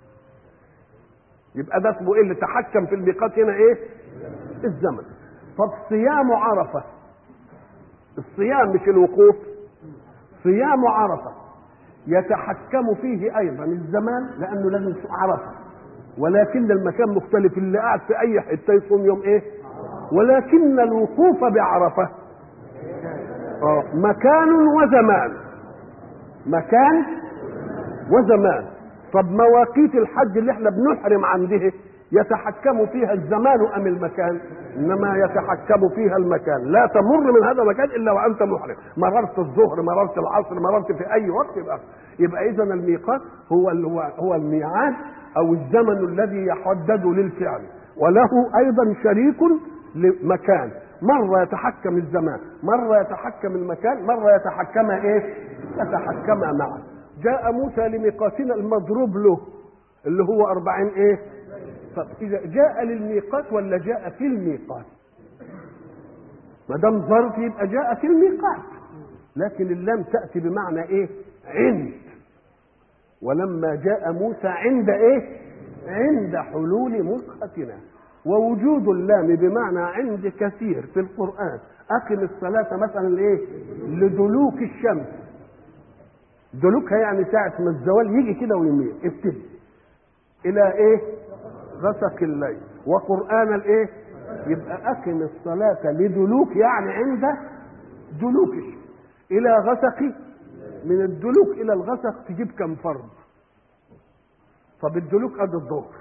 يبقى ده اسمه ايه اللي تحكم في الميقات هنا؟ ايه؟ الزمن. طب صيام عرفه، الصيام مش الوقوف، صيام عرفه يتحكم فيه ايضا الزمان لانه لازم عرفه، ولكن المكان مختلف، اللي قاعد في اي حته يصوم يوم ايه؟ ولكن الوقوف بعرفه اه مكان وزمان، مكان وزمان. طب مواقيت الحج اللي احنا بنحرم عنده يتحكم فيها الزمان ام المكان؟ انما يتحكم فيها المكان، لا تمر من هذا المكان الا وانت محرم، مررت الظهر مررت العصر مررت في اي وقت. يبقى يبقى اذا الميقات هو هو الميعاد او الزمن الذي يحدد للفعل، وله ايضا شريك لمكان، مره يتحكم الزمان مره يتحكم المكان مره يتحكم ايه؟ يتحكم معا. جاء موسى لميقاتنا المضروب له اللي هو أربعين ايه؟ طب إذا جاء للميقات ولا جاء في الميقات؟ ما دام ظرف يبقى جاء في الميقات، لكن اللام تأتي بمعنى ايه؟ عند. ولما جاء موسى عند ايه؟ عند حلول ميقاتنا. ووجود اللام بمعنى عند كثير في القرآن. أقم الصلاة مثلا ايه؟ لدلوك الشمس، دلوكها يعني ساعة ما الزوال يجي كده ويميل، ابتدي إلى إيه؟ غسق الليل. وقرآن الإيه؟ يبقى أقم الصلاة لدلوك يعني عند دلوك الشمس إلى غسق من الدلوك الى الغسق تجيب كم فرض؟ طب الدلوك ادي الظهر،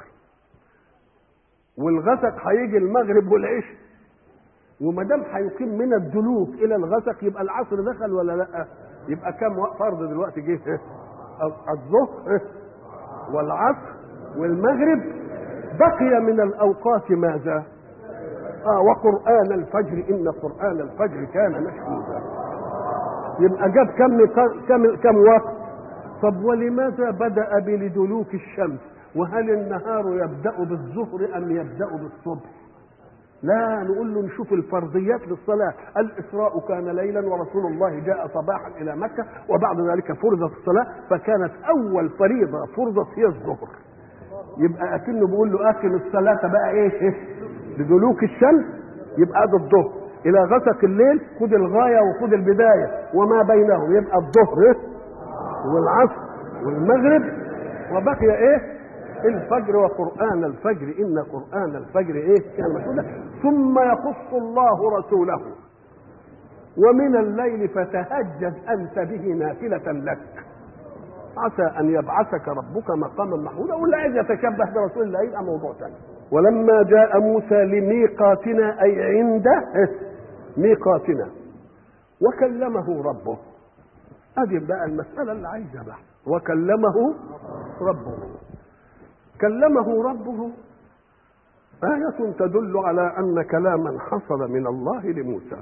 والغسق هيجي المغرب والعشاء، وما دام هيقيم من الدلوك الى الغسق يبقى العصر دخل ولا لا؟ يبقى كم فرض دلوقتي جه؟ الظهر والعصر والمغرب. بقي من الاوقات ماذا؟ اه وقرآن الفجر ان قرآن الفجر كان مشهودا. يبقى جاب كم كم كم وقت؟ طب ولماذا بدأ بلدلوك الشمس؟ وهل النهار يبدأ بالظهر ام يبدأ بالصبح؟ لا، نقول له نشوف الفرضيات للصلاة. الإسراء كان ليلا ورسول الله جاء صباحا إلى مكة، وبعد ذلك فرضت الصلاة، فكانت أول فريضة فرضت هي الظهر. يبقى أكنه بيقول له أقم الصلاة بقى إيه؟ لدلوك الشمس، يبقى ده الظهر. إلى غسق الليل خد الغاية وخد البداية، وما بينهم يبقى الظهر والعصر والمغرب، وبقي إيه؟ الفجر وقرآن الفجر إن قرآن الفجر إيه؟ كان مشهودا. ثم يخص الله رسوله ومن الليل فتهجد أنت به نافلة لك عسى أن يبعثك ربك مقاما محمودا. واللي عايز يتشبه برسول الله يبقى موضوع ثاني. ولما جاء موسى لميقاتنا أي عند ميقاتنا وكلمه ربه. هذه بقى المسألة اللي عايزها بقى. وكلمه ربه. كلمه ربه آية تدل على أن كلاما حصل من الله لموسى.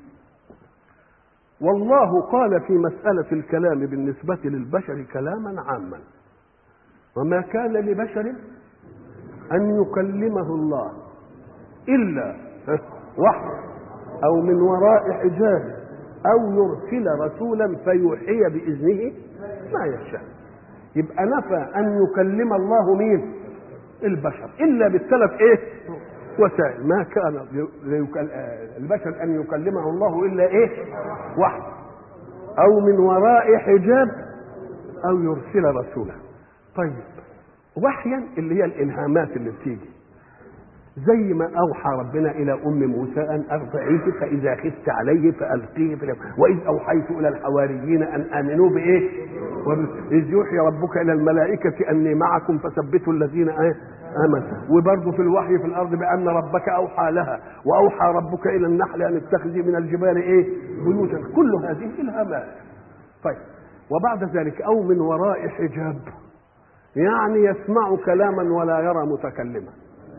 والله قال في مسألة الكلام بالنسبة للبشر كلاما عاما، وما كان لبشر أن يكلمه الله إلا وحي أو من وراء حجاب أو يرسل رسولا فيوحي بإذنه ما يشاء. يبقى نفى أن يكلم الله مين؟ البشر إلا بالثلاث إيه؟ وسائل. ما كان البشر أن يكلمه الله إلا إيه؟ وحي أو من وراء حجاب أو يرسل رسولا. طيب وحيا اللي هي الإلهامات اللي بتيجي، زي ما أوحى ربنا إلى أم موسى أن أرضعيه فإذا خفت عليه فألقيه في، وإذ أوحيت إلى الحواريين أن آمنوا بإيه؟ إذ يوحي ربك إلى الملائكة أني معكم فثبتوا الذين آمنوا. وبرضه في الوحي في الأرض بأن ربك أوحى لها، وأوحى ربك إلى النحل أن اتخذي من الجبال إيه؟ بيوتا. كل هذه إلهامات. طيب وبعد ذلك أو من وراء حجاب، يعني يسمع كلاما ولا يرى متكلما،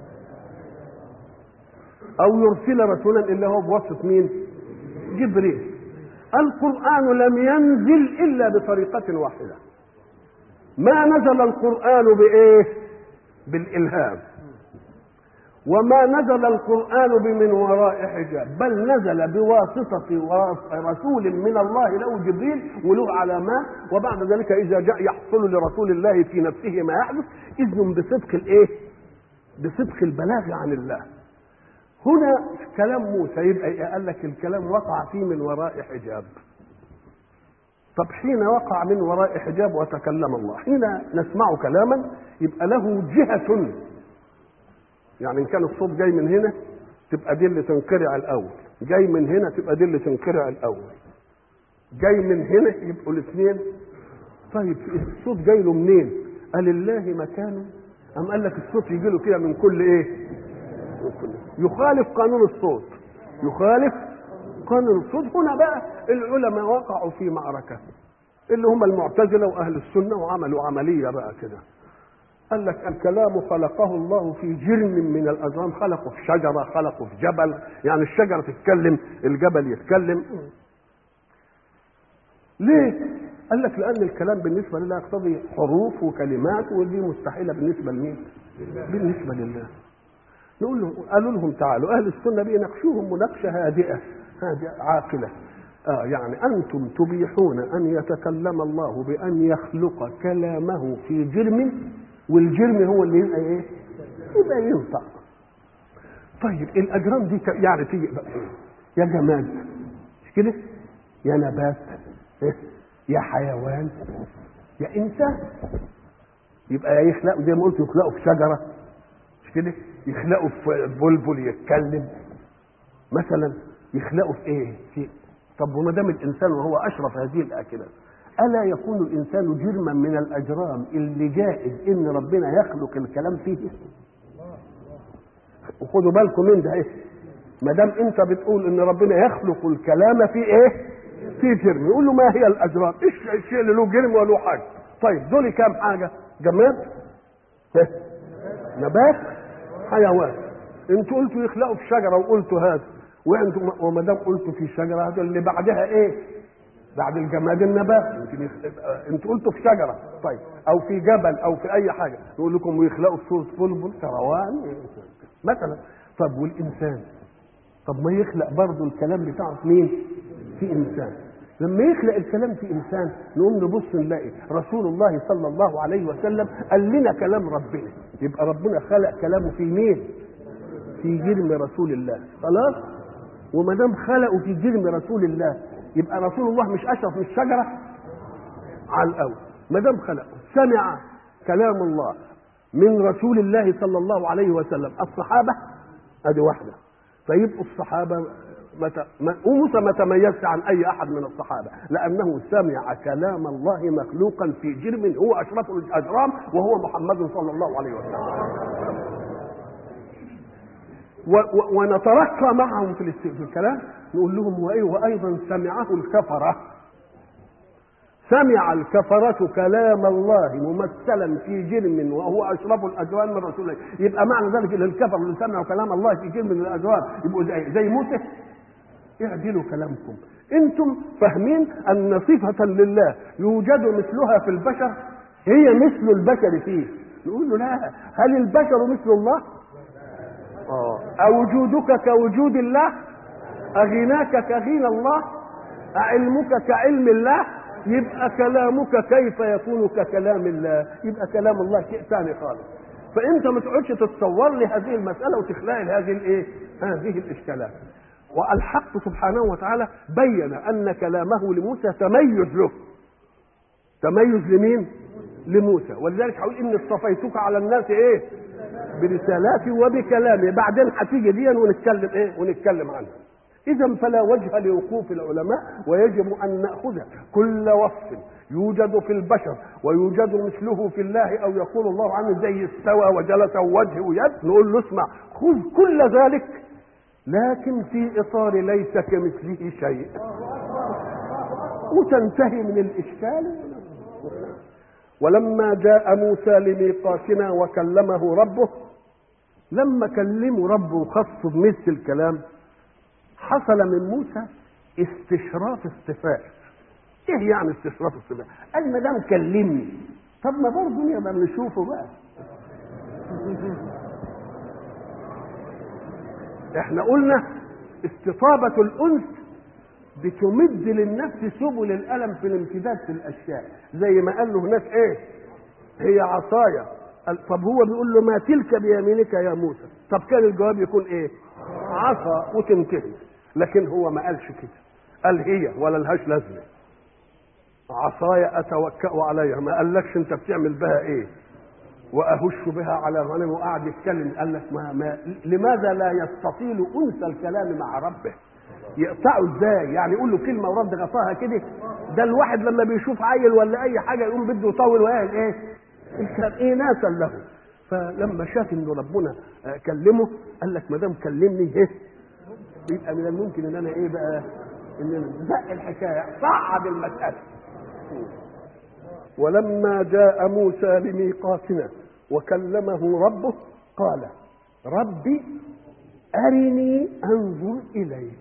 أو يرسل رسولا إلا هو بواسطة مين؟ جبريل. القرآن لم ينزل إلا بطريقة واحدة. ما نزل القرآن بإيه؟ بالإلهام. وما نزل القرآن بمن وراء حجاب، بل نزل بواسطة رسول من الله له جبريل وله علامات، وبعد ذلك إذا جاء يحصل لرسول الله في نفسه ما يحدث إذن بصدق الإيه؟ بصدق البلاغ عن الله. هنا كلام موسى يبقى قال لك الكلام وقع فيه من وراء حجاب. طب حين وقع من وراء حجاب وتكلم الله، حين نسمع كلاما يبقى له جهة، يعني إن كان الصوت جاي من هنا تبقى دي اللي تنقرع الأول، جاي من هنا تبقى دي اللي تنقرع الأول، جاي من هنا يبقوا الاثنين. طيب الصوت جاي له منين؟ قال الله مكانه. أم قال لك الصوت يجي له كده من كل إيه؟ يخالف قانون الصوت، يخالف قانون الصوت. هنا بقى العلماء وقعوا في معركة، اللي هم المعتزلة وأهل السنة، وعملوا عملية بقى كده. قال لك الكلام خلقه الله في جرم من الأجرام، خلقه في شجرة، خلقه في جبل، يعني الشجرة تتكلم الجبل يتكلم. ليه؟ قال لك لأن الكلام بالنسبة لله يقتضي حروف وكلمات، ودي مستحيلة بالنسبة لمين؟ بالنسبة لله. نقول لهم، قالوا لهم تعالوا أهل السنة بيناقشوهم مناقشة هادئة هادئة عاقلة. آه يعني أنتم تبيحون أن يتكلم الله بأن يخلق كلامه في جرم، والجرم هو اللي يبقى إيه؟ يبقى ينطق. طيب الأجرام دي يعني تيجي يا جماد مش كده؟ يا نبات، يا حيوان، يا إنسان. يبقى يخلقوا زي ما قلت، يخلقوا في شجرة مش كده؟ يخلقوا في بلبل يتكلم مثلا، يخلقوا في ايه؟ في طب وما دام الانسان وهو اشرف هذه الاكلات، ألا يكون الإنسان جرما من الأجرام اللي جائز إن ربنا يخلق الكلام فيه؟ وخدوا بالكم من ده، إيه ما دام أنت بتقول إن ربنا يخلق الكلام في إيه؟ في جرم، يقول له ما هي الأجرام؟ إيش الشيء اللي له جرم وله حاجة؟ طيب دول كام حاجة؟ جماد، نبات، حيوان. أنتوا قلتوا يخلقوا في شجرة وقلتوا هذا، وأنتم وما دام قلتوا في شجرة هذا اللي بعدها إيه؟ بعد الجماد النبات. يمكن انتوا قلتوا في شجره، طيب او في جبل او في اي حاجه، نقول لكم ويخلقوا في صوره بلبل كروان مثلا. طب والانسان؟ طب ما يخلق برضه الكلام بتاعه في مين؟ في انسان. لما يخلق الكلام في انسان نقوم نبص نلاقي رسول الله صلى الله عليه وسلم قال لنا كلام ربنا، يبقى ربنا خلق كلامه في مين؟ في جرم رسول الله. خلاص؟ وما دام خلقه في جرم رسول الله يبقى رسول الله مش اشرف من الشجره على الاول. ما دام خلقه سمع كلام الله من رسول الله صلى الله عليه وسلم الصحابه، ادي واحده. فيبقوا الصحابه مت... وموسى ما تميزش عن اي احد من الصحابه لانه سمع كلام الله مخلوقا في جرم هو اشرف الاجرام وهو محمد صلى الله عليه وسلم. و... و... ونترقى معهم في, الاست... في الكلام، نقول لهم وايضا سمعه الكفره. سمع الكفرة كلام الله ممثلا في جرم وهو اشرف الاجرام من رسول الله. يبقى معنى ذلك ان الكفر اللي سمعوا كلام الله في جرم من الاجرام يبقوا زي, زي موسى. اعدلوا كلامكم. انتم فاهمين ان صفة لله يوجد مثلها في البشر هي مثل البشر فيه. نقول له لا، هل البشر مثل الله؟ اه. أوجودك كوجود الله؟ أغناك كغنى الله؟ أعلمك كعلم الله؟ يبقى كلامك كيف يكون ككلام الله؟ يبقى كلام الله شيء ثاني خالص. فأنت ما تقعدش تتصور لي هذه المسألة وتخلق لي هذه الإيه؟ هذه الإشكالات. والحق سبحانه وتعالى بين أن كلامه لموسى تميز له. تميز لمين؟ لموسى. ولذلك هقول إني اصطفيتك على الناس إيه؟ برسالاتي وبكلامي. بعدين هتيجي دي ونتكلم إيه؟ ونتكلم عنها. إذا فلا وجه لوقوف العلماء، ويجب أن نأخذ كل وصف يوجد في البشر ويوجد مثله في الله، أو يقول الله عنه زي استوى وجلس ووجه ويد، نقول له اسمع خذ كل ذلك لكن في إطار ليس كمثله شيء، وتنتهي من الإشكال. ولما جاء موسى لميقاتنا وكلمه ربه، لما كلمه ربه خصه بمثل الكلام حصل من موسى استشراف الصفات. ايه يعني استشراف الصفات؟ قال ما دام كلمني طب ما برضه نقدر نشوفه بقى. احنا قلنا استطابة الانس بتمد للنفس سبل الالم في الامتداد في الاشياء، زي ما قال له هناك ايه؟ هي عصايا. طب هو بيقول له ما تلك بيمينك يا موسى، طب كان الجواب يكون ايه؟ عصا وتنتهي. لكن هو ما قالش كده، قال هي ولا لهاش لازمه. عصايا اتوكأ عليها، ما قالكش انت بتعمل بها ايه؟ واهش بها على غنم، وقعد يتكلم. قال لك ما, ما لماذا لا يستطيل انس الكلام مع ربه؟ يقطعه ازاي؟ يعني يقول له كلمه ورد غطاها كده؟ ده الواحد لما بيشوف عيل ولا اي حاجه يقوم بده يطول ويقول ايه؟ الكلام ايه ناسا له. فلما شاف ان ربنا كلمه قال لك ما دام كلمني ايه؟ يبقى من الممكن ان انا ايه بقى؟ ان انا زق الحكايه، صعب المساله. ولما جاء موسى لميقاتنا وكلمه ربه قال ربي أرني أنظر إليك.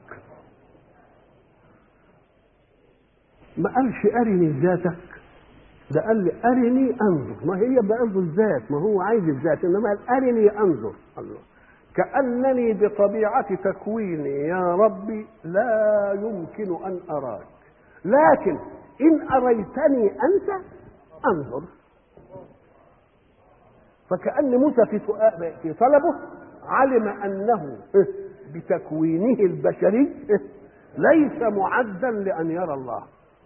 ما قالش أرني ذاتك، ده قال لي أرني أنظر. ما هي بأنظر الذات، ما هو عايز الذات، إنما قال أرني أنظر. الله، كأنني بطبيعة تكويني يا ربي لا يمكن أن أراك، لكن إن أريتني أنت أنظر. فكأن موسى في في طلبه علم أنه بتكوينه البشري ليس معدا لأن يرى الله،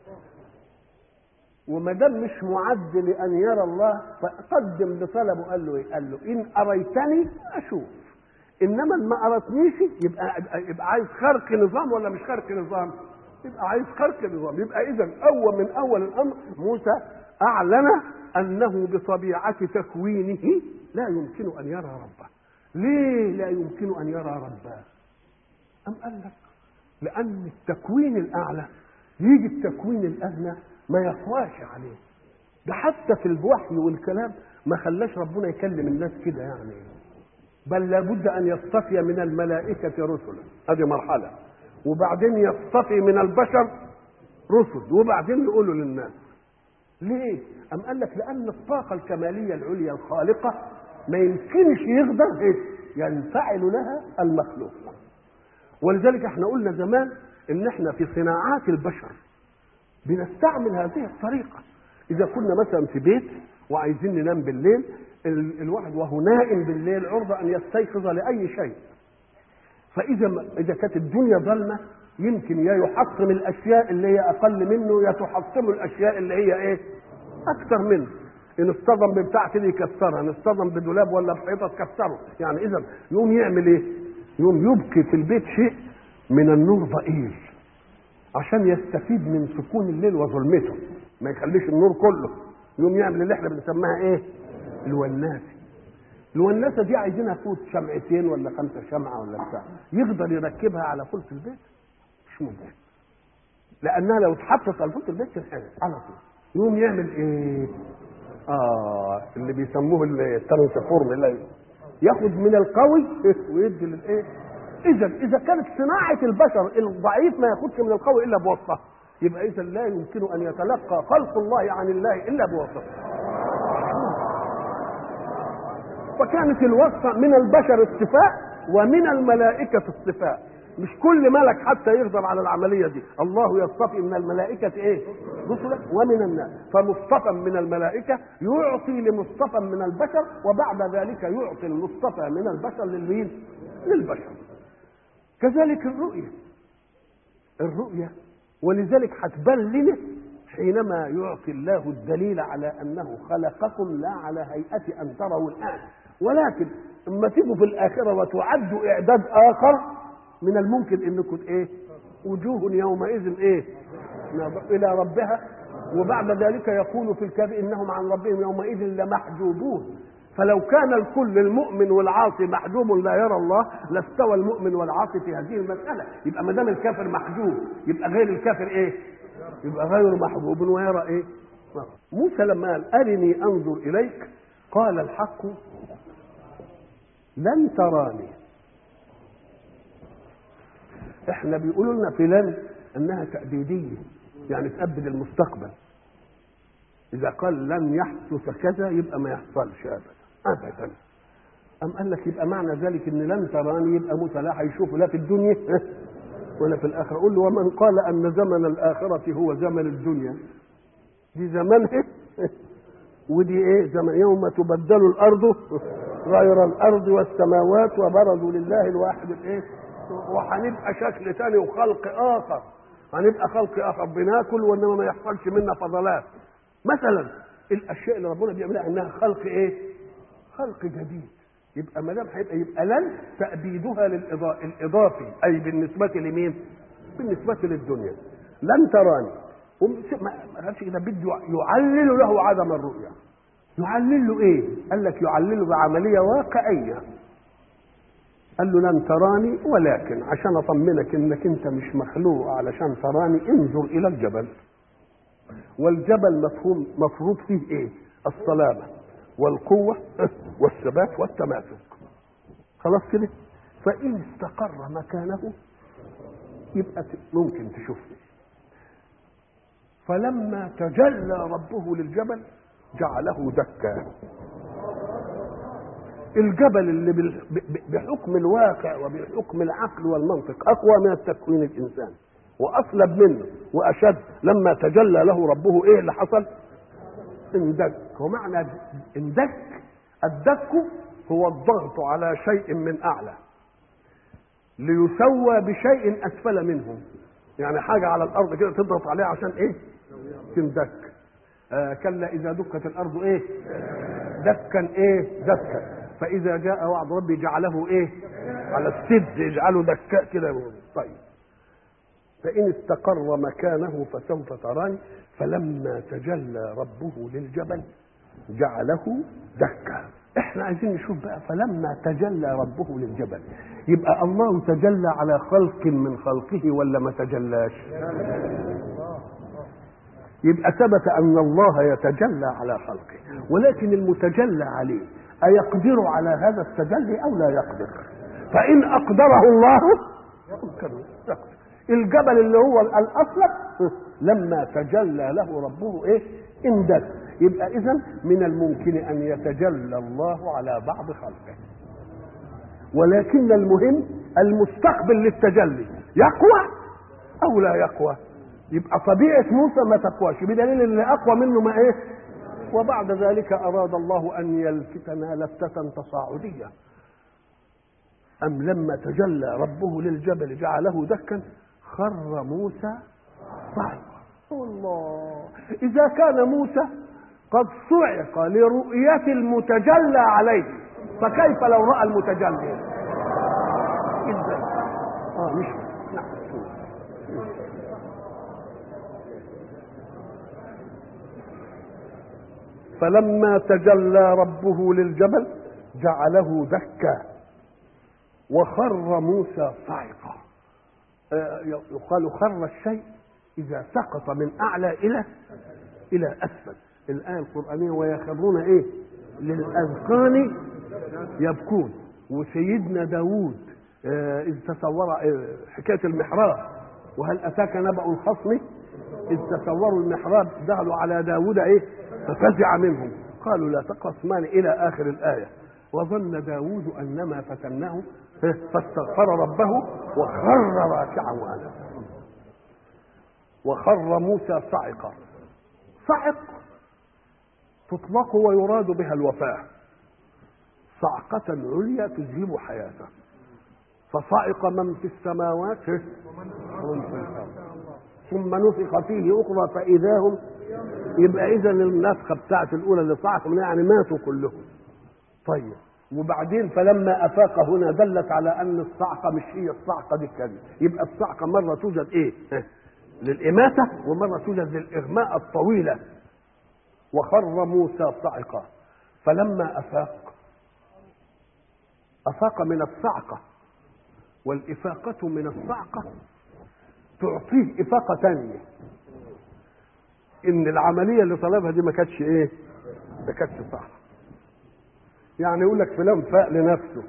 وما دام مش معد لأن يرى الله فقدم لطلبه. قال له إيه؟ قال له إن أريتني أشوف، إنما ما أرتنيش يبقى يبقى عايز خرق نظام ولا مش خرق نظام؟ يبقى عايز خلق النظام. يبقى اذا اول من اول الامر موسى اعلن انه بطبيعه تكوينه لا يمكن ان يرى ربه. ليه لا يمكن ان يرى ربه؟ ام قال لك لان التكوين الاعلى يجي التكوين الادنى ما يقواش عليه. ده حتى في الوحي والكلام ما خلاش ربنا يكلم الناس كده يعني، بل لابد ان يصطفي من الملائكه رسلا، هذه مرحله، وبعدين يصطفي من البشر رسل، وبعدين يقولوا للناس. ليه؟ أم قال لك لأن الطاقة الكمالية العليا الخالقة ما يمكنش يقدر ينفعل لها المخلوق. ولذلك احنا قلنا زمان ان احنا في صناعات البشر بنستعمل هذه الطريقة. إذا كنا مثلا في بيت وعايزين ننام بالليل، الواحد وهو نائم بالليل عرضة أن يستيقظ لأي شيء. فإذا إذا كانت الدنيا ظلمة يمكن يا يحطم الأشياء اللي هي أقل منه، يا تحطم الأشياء اللي هي إيه؟ أكثر منه. إن اصطدم ببتاع كده يكسرها، إن اصطدم بدولاب ولا بحيطة تكسره. يعني إذا يقوم يعمل إيه؟ يقوم يبقي في البيت شيء من النور ضئيل عشان يستفيد من سكون الليل وظلمته، ما يخليش النور كله. يقوم يعمل اللي احنا بنسميها إيه؟ الوناسة. الوناسة دي عايزينها فوت شمعتين ولا خمسة شمعة ولا بتاع، يقدر يركبها على فلك البيت؟ مش ممكن، لأنها لو اتحطت على فلك البيت تنحرق على طول. يقوم يعمل إيه؟ آه اللي بيسموه الترانسفورم، اللي ياخد من القوي ويدي للإيه؟ إذا إذا كانت صناعة البشر الضعيف ما ياخدش من القوي إلا بواسطة، يبقى إذا لا يمكن أن يتلقى خلق الله عن الله إلا بواسطة. فكانت الوصفة من البشر اصطفاء ومن الملائكة اصطفاء. مش كل ملك حتى يقدر على العملية دي. الله يصطفي من الملائكة ايه؟ رسلا ومن الناس. فمصطفى من الملائكة يعطي لمصطفى من البشر، وبعد ذلك يعطي المصطفى من البشر للمين؟ للبشر. كذلك الرؤية. الرؤية ولذلك هتبان لنا حينما يعطي الله الدليل على أنه خلقكم لا على هيئة أن تروا الآن، ولكن اما تيجوا في الآخرة وتعدوا إعداد آخر من الممكن انكم ايه؟ وجوه يومئذ ايه؟ الى ربها، وبعد ذلك يقول في الكافر انهم عن ربهم يومئذ لمحجوبون. فلو كان الكل المؤمن والعاصي محجوب لا يرى الله لاستوى المؤمن والعاصي في هذه المسألة. يبقى ما دام الكافر محجوب يبقى غير الكافر ايه؟ يبقى غير محجوب ويرى ايه؟ موسى لما قال ارني انظر اليك قال الحق لن تراني. احنا بيقولوا لنا في لن انها تأبيدية، يعني تأبد المستقبل. اذا قال لن يحدث كذا يبقى ما يحصلش ابدا ابدا. ام قال لك يبقى معنى ذلك ان لن تراني يبقى موسى لا هيشوفه لا في الدنيا ولا في الاخره. قول له ومن قال ان زمن الاخره هو زمن الدنيا، دي زمنها ودي ايه؟ زمن يوم تبدل الارض غير الارض والسماوات وبرزوا لله الواحد الايه، وهنبقى شكل ثاني وخلق اخر، هنبقى خلق اخر بناكل وانما ما يحصلش منا فضلات. مثلا الاشياء اللي ربنا بيعملها انها خلق ايه؟ خلق جديد. يبقى ما دام هيبقى يبقى لن تأبيدها للاضافي، اي بالنسبه لمين؟ بالنسبه للدنيا. لن تراني. ما قالش كده، بده يعلل له عدم الرؤيه. يعلل له ايه؟ قال لك يعلله بعمليه واقعيه. قال له لن تراني، ولكن عشان اطمنك انك انت مش مخلوق علشان تراني انظر الى الجبل. والجبل مفهوم مفروض فيه ايه؟ الصلابه والقوه والثبات والتماسك. خلاص كده؟ فان استقر مكانه يبقى ممكن تشوفه. فلما تجلى ربه للجبل جعله دكا. الجبل اللي بحكم الواقع وبحكم العقل والمنطق اقوى من التكوين الانساني واصلب منه واشد، لما تجلى له ربه ايه اللي حصل؟ اندك. ومعنى اندك الدك هو الضغط على شيء من اعلى ليسوى بشيء اسفل منه. يعني حاجه على الارض كده تضغط عليها عشان ايه؟ تندك. آه كلا اذا دكت الارض ايه؟ دكا ايه؟ دكا. فاذا جاء وعد ربي جعله ايه؟ على السد يجعله دكاء كده. طيب فإن استقر مكانه فسوف تراني. فلما تجلى ربه للجبل جعله دكا. احنا عايزين نشوف بقى فلما تجلى ربه للجبل، يبقى الله تجلى على خلق من خلقه ولا ما تجلاش؟ يبقى ثبت ان الله يتجلى على خلقه، ولكن المتجلى عليه ايقدر على هذا التجلي او لا يقدر؟ فان اقدره الله يقدر. الجبل اللي هو الاصلب لما تجلى له ربه ايه؟ اندد. يبقى اذا من الممكن ان يتجلى الله على بعض خلقه، ولكن المهم المستقبل للتجلي يقوى او لا يقوى. يبقى طبيعه موسى ما تقواش بدليل ان اقوى منه ما ايه. وبعد ذلك اراد الله ان يلفتنا لفتة تصاعديه. ام لما تجلى ربه للجبل جعله دكا خر موسى صعقا. الله، اذا كان موسى قد صعق لرؤية المتجلى عليه، فكيف لو رأى المتجلي؟ ازاي؟ اه مش نعم. فلما تجلى ربه للجبل جعله دكا وخر موسى صعقا. آه يقال خر الشيء إذا سقط من أعلى إلى إلى أسفل. الآية القرآنية ويخرون إيه؟ للأذقان يبكون. وسيدنا داود آه إذ تصور آه حكاية المحراب، وهل أتاك نبأ الخصم إذ تصوروا المحراب دخلوا على داود إيه؟ ففزع منهم قالوا لا تقسمان إلى آخر الآية. وظن داود أنما فتناه فاستغفر ربه وخر راكعا وأناب. وخر موسى صعقا. صعق تطلق ويراد بها الوفاة، صعقة عليا تذهب حياته. فصعق من في السماوات ومن في الأرض ثم نفخ فيه أخرى فإذا هم. يبقى إذا النفخة بتاعت الأولى اللي صعقوا منها يعني ماتوا كلهم. طيب وبعدين فلما أفاق هنا دلت على أن الصعقة مش هي الصعقة دي كذا. يبقى الصعقة مرة توجد إيه؟ للإماتة ومرة توجد للإغماء الطويلة. وخر موسى صعقا. فلما أفاق، أفاق من الصعقة، والإفاقة من الصعقة تعطيه إفاقة ثانية، إن العملية اللي طلبها دي ما كانتش إيه؟ ما كانتش صح. يعني يقول لك فلان فاق لنفسه.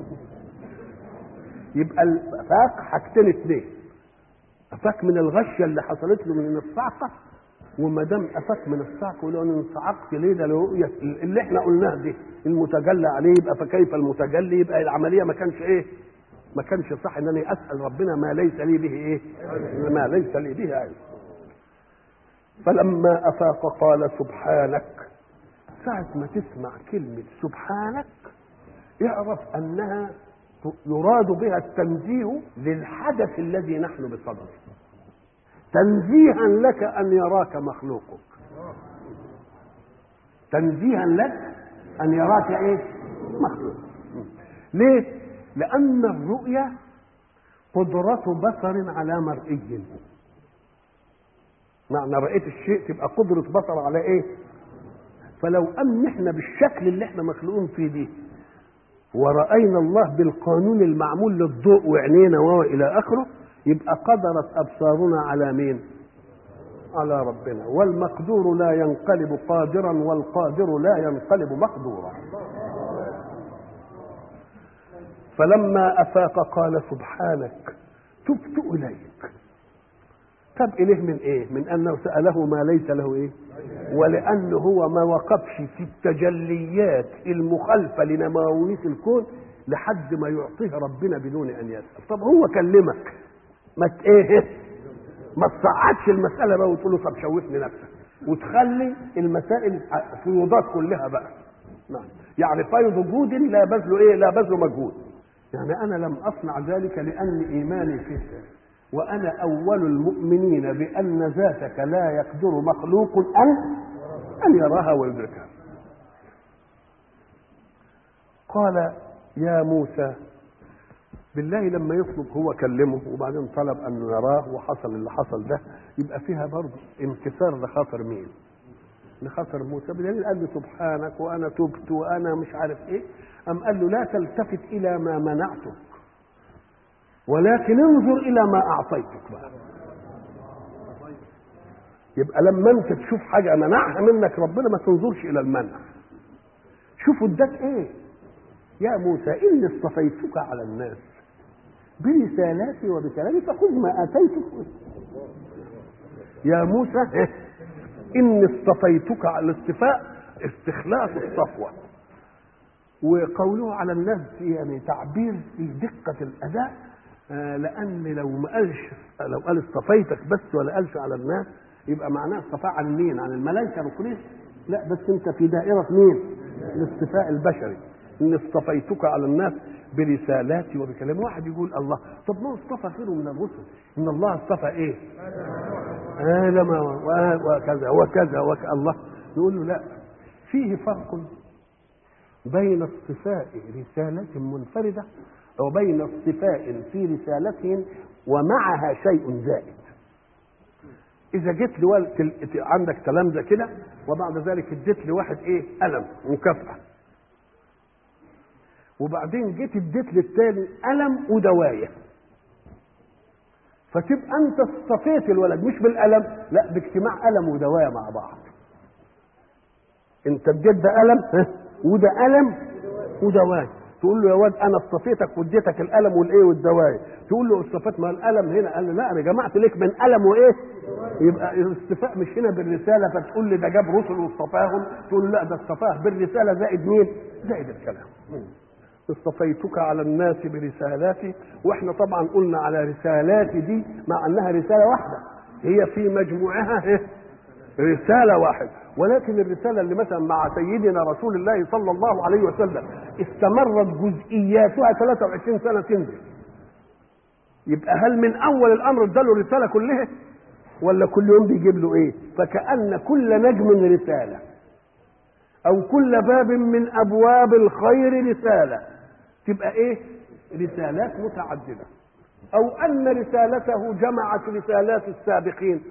يبقى الفاق حاجتين اثنين، أفاك من الغشة اللي حصلت له من الصعقة، وما دام أفاك من الصعقة يقول له أنا انصعقت ليه؟ ده رؤية اللي احنا قلناها دي المتجلى عليه. يبقى فكيف المتجلي؟ يبقى العملية ما كانش إيه؟ ما كانش صح إن أنا أسأل ربنا ما ليس لي به إيه؟ ما ليس لي به علم. فلما أفاق قال سبحانك. ساعة ما تسمع كلمة سبحانك اعرف أنها يراد بها التنزيه للحدث الذي نحن بصدده، تنزيها لك أن يراك مخلوقك، تنزيها لك أن يراك إيه؟ مخلوق. ليه؟ لأن الرؤية قدرة بصر على مرئي. معنى رأيت الشيء تبقى قدرة بصر على إيه؟ فلو أن احنا بالشكل اللي احنا مخلوقين فيه دي ورأينا الله بالقانون المعمول للضوء وعينينا وإلى آخره، يبقى قدرت أبصارنا على مين؟ على ربنا. والمقدور لا ينقلب قادرا والقادر لا ينقلب مقدورا. فلما أفاق قال سبحانك تبت إليك. تب إليه من إيه؟ من أنه سأله ما ليس له إيه؟ ولأنه هو ما وقفش في التجليات المخالفة لنماويس الكون لحد ما يعطيه ربنا بدون أن يسأل. طب هو كلمك ما ايه؟ ما تصعدش المسألة بقى وتقول له طب شوفني نفسك، وتخلي المسائل فيوضات كلها بقى. نعم. يعني فيض جود لا بذل ايه؟ لا بذل مجهود. يعني أنا لم أصنع ذلك لأن إيماني فيه، وأنا أول المؤمنين بأن ذاتك لا يقدر مخلوق أن أن يراها ويدركها. قال يا موسى بالله لما يطلب هو كلمه وبعدين طلب انه يراه وحصل اللي حصل ده، يبقى فيها برضه انكسار لخاطر مين؟ لخاطر موسى. بدليل قال له سبحانك وانا تبت وانا مش عارف ايه، ام قال له لا تلتفت الى ما منعتك ولكن انظر الى ما اعطيتك بقى. يبقى لما انت تشوف حاجه منعها منك ربنا ما تنظرش الى المنع. شوفوا اداك ايه؟ يا موسى اني اصطفيتك على الناس برسالاتي وبكلامي فخذ ما اتيتك. يا موسى اني اصطفيتك على الاصطفاء، استخلاص الصفوه، وقوله على الناس يعني تعبير في دقه الاداء، آه لان لو ما قالش، لو قال اصطفيتك بس ولا قالش على الناس يبقى معناه اصطفاء عن مين؟ عن الملائكه ركنين؟ لا، بس انت في دائره مين؟ الاصطفاء البشري. ان اصطفيتك على الناس برسالاتي وبكلامي. واحد يقول الله، طب ما اصطفى خيره من الرسل، ان الله اصطفى ايه؟ ادم وكذا وكذا وكذا. الله يقول له لا، فيه فرق بين اصطفاء رسالة منفردة وبين اصطفاء في رسالتهم ومعها شيء زائد. اذا جيت لوالد عندك تلامذه كده وبعد ذلك اديت لواحد ايه؟ قلم مكافاه، وبعدين جيت اديت للتاني قلم ودوايه، فتبقى انت اصطفيت الولد مش بالقلم، لا، باجتماع قلم ودوايه مع بعض. انت اديت ده قلم وده قلم ودوايه، تقول له يا واد انا اصطفيتك واديتك القلم والايه والدوايه، تقول له اصطفيت ما القلم هنا، قال له لا انا جمعت لك من قلم وايه. يبقى الاصطفاء مش هنا بالرساله، فتقول لي ده جاب رسل واصطفاهم، تقول له لا ده اصطفاه بالرساله زائد مين؟ زائد الكلام. اصطفيتك على الناس برسالاتي، واحنا طبعا قلنا على رسالاتي دي مع انها رساله واحده، هي في مجموعها رساله واحده، ولكن الرساله اللي مثلا مع سيدنا رسول الله صلى الله عليه وسلم استمرت جزئياتها ثلاثة وعشرين سنه تنزل، يبقى هل من اول الامر اداله الرساله كلها ولا كل يوم بيجيب له ايه؟ فكأن كل نجم رساله او كل باب من ابواب الخير رساله، تبقى ايه؟ رسالات متعدده. او ان رسالته جمعت رسالات السابقين.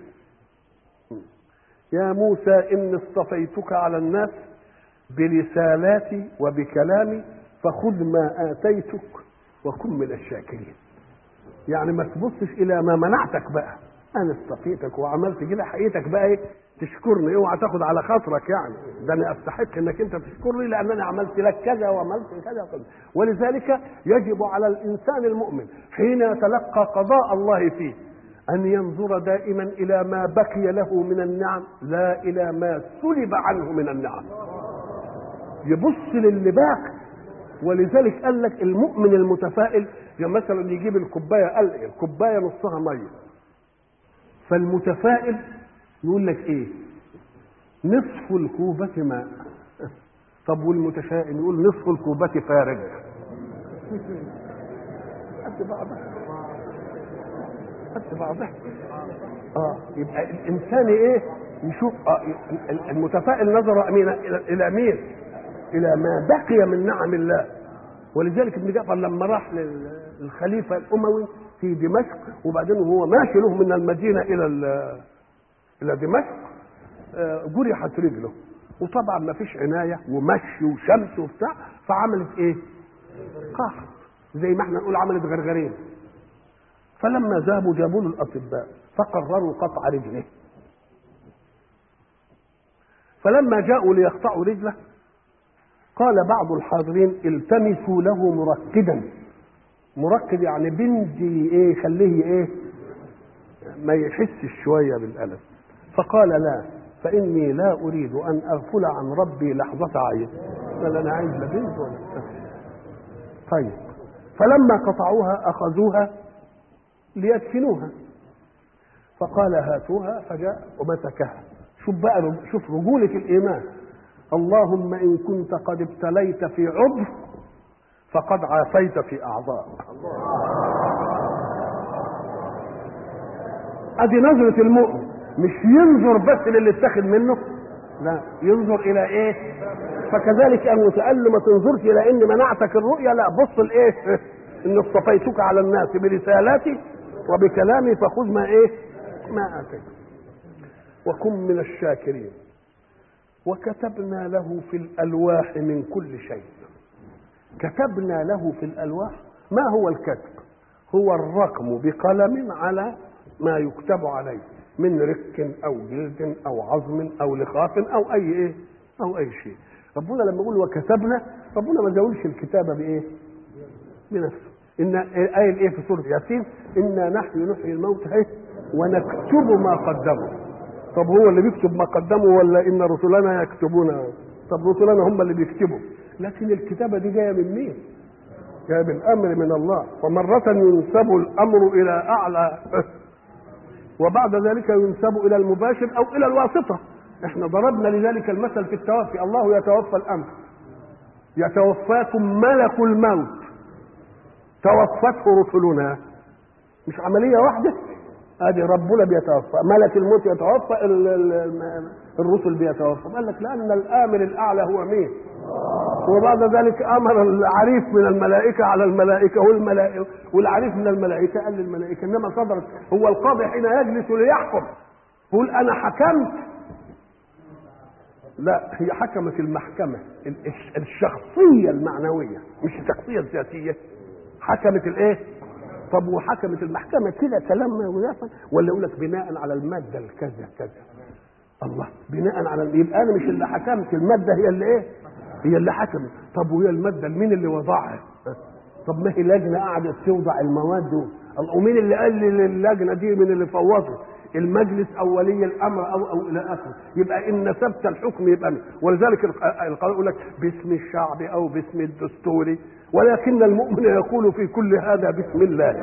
يا موسى اني اصطفيتك على الناس برسالاتي وبكلامي فخذ ما اتيتك وكن من الشاكرين. يعني ما تبصش الى ما منعتك بقى، انا اصطفيتك وعملت كده حقيقتك بقى ايه؟ تشكرني، اوعى تاخد على خاطرك يعني ده انا استحق انك انت تشكرني لان انا عملت لك كذا وعملت كذا وكذا. ولذلك يجب على الانسان المؤمن حين يتلقى قضاء الله فيه ان ينظر دائما الى ما بقي له من النعم لا الى ما سلب عنه من النعم، يبص للي باقي. ولذلك قال لك المؤمن المتفائل يعني مثلا يجيب الكوبايه، قال الكوبايه نصها ميه، فالمتفائل يقول لك ايه؟ نصف الكوبة ماء. طب والمتشائم يقول نصف الكوبة فارغ. قد بعضها قد بعضها. اه يبقى الانسان ايه؟ يشوف آه المتفائل نظر الى مين؟ الى ما بقي من نعم الله. ولذلك ابن جعفر لما راح للخليفه الاموي في دمشق وبعدين وهو ماشي له من المدينه الى الى دمشق جرحت رجله، وطبعا ما فيش عنايه ومشي وشمس وبتاع، فعملت ايه؟ قحط، زي ما احنا نقول عملت غرغرين. فلما ذهبوا جابوا له الاطباء فقرروا قطع رجله. فلما جاءوا ليقطعوا رجله قال بعض الحاضرين التمسوا له مركدا. مركد يعني بندي ايه؟ خليه ايه؟ ما يحسش شويه بالالم. فقال لا، فاني لا اريد ان اغفل عن ربي لحظه عين. قال انا عايز لا بنت ولا. طيب فلما قطعوها اخذوها ليدفنوها، فقال هاتوها، فجاء ومسكها. شوف بقى، شوف رجوله الايمان. اللهم ان كنت قد ابتليت في عضو فقد عافيت في اعضاء. ادي نظرة المؤمن، مش ينظر بس للي اتخذ منه، لا، ينظر الى ايه؟ فكذلك المتألم ما تنظرش الى ان منعتك الرؤيا، لا، بص لايه؟ ان اصطفيتك على الناس برسالاتي وبكلامي فخذ ما ايه ما اتيت وكن من الشاكرين. وكتبنا له في الالواح من كل شيء. كتبنا له في الالواح. ما هو الكتب؟ هو الرقم بقلم على ما يكتب عليه من رك او جلد او عظم او لخاف او اي ايه او اي شيء. ربنا لما يقول وكتبنا، ربنا ما زودش الكتابه بايه؟ بنفسه. ان قايل ايه في سوره ياسين؟ انا نحن نحيي الموتى ايه ونكتب ما قدموا. طب هو اللي بيكتب ما قدموا ولا ان رسلنا يكتبون؟ طب رسلنا هم اللي بيكتبوا، لكن الكتابه دي جايه من مين؟ جايه بالامر من الله. ومره ينسب الامر الى اعلى وبعد ذلك ينسب الى المباشر او الى الواسطه. احنا ضربنا لذلك المثل في التوفي. الله يتوفى الامر، يتوفاكم ملك الموت، توفته رسلنا. مش عمليه واحده؟ ادي ربنا بيتوفى، ملك الموت يتوفى، الرسل بيتوفى. قال لك لان الامر الاعلى هو مين؟ وبعد ذلك امر العريف من الملائكه على الملائكه والملائكه والعريف من الملائكه قال للملائكه. انما صدرت هو القاضي حين يجلس ليحكم يقول انا حكمت؟ لا، هي حكمت المحكمه الشخصيه المعنويه مش الشخصيه الذاتيه. حكمت الايه؟ طب وحكمت المحكمه كده كلام ولا يقول لك بناء على الماده الكذا كذا؟ الله، بناء على، يبقى انا مش اللي حكمت، الماده هي اللي ايه؟ هي اللي حكمت. طب وهي الماده مين اللي وضعها؟ طب ما هي لجنه قعدت توضع المواد دول، ومين اللي قال للجنه دي من اللي فوضوا؟ المجلس او ولي الامر او او الى اخره. يبقى ان نسبت الحكم يبقى مين؟ ولذلك القانون يقول لك باسم الشعب او باسم الدستوري، ولكن المؤمن يقول في كل هذا بسم الله.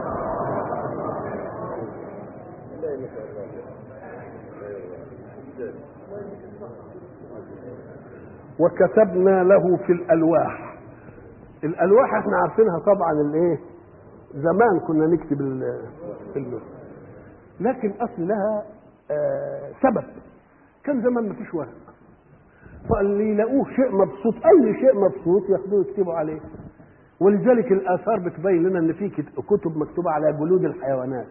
وكتبنا له في الالواح. الالواح احنا عارفينها طبعا الايه؟ زمان كنا نكتب اللوح، لكن اصل لها آه سبب. كان زمان ما فيش ورق، فاللي يلاقوه شيء مبسوط، اي شيء مبسوط ياخدوه يكتبوا عليه. ولذلك الاثار بتبين لنا ان في كتب مكتوبه على جلود الحيوانات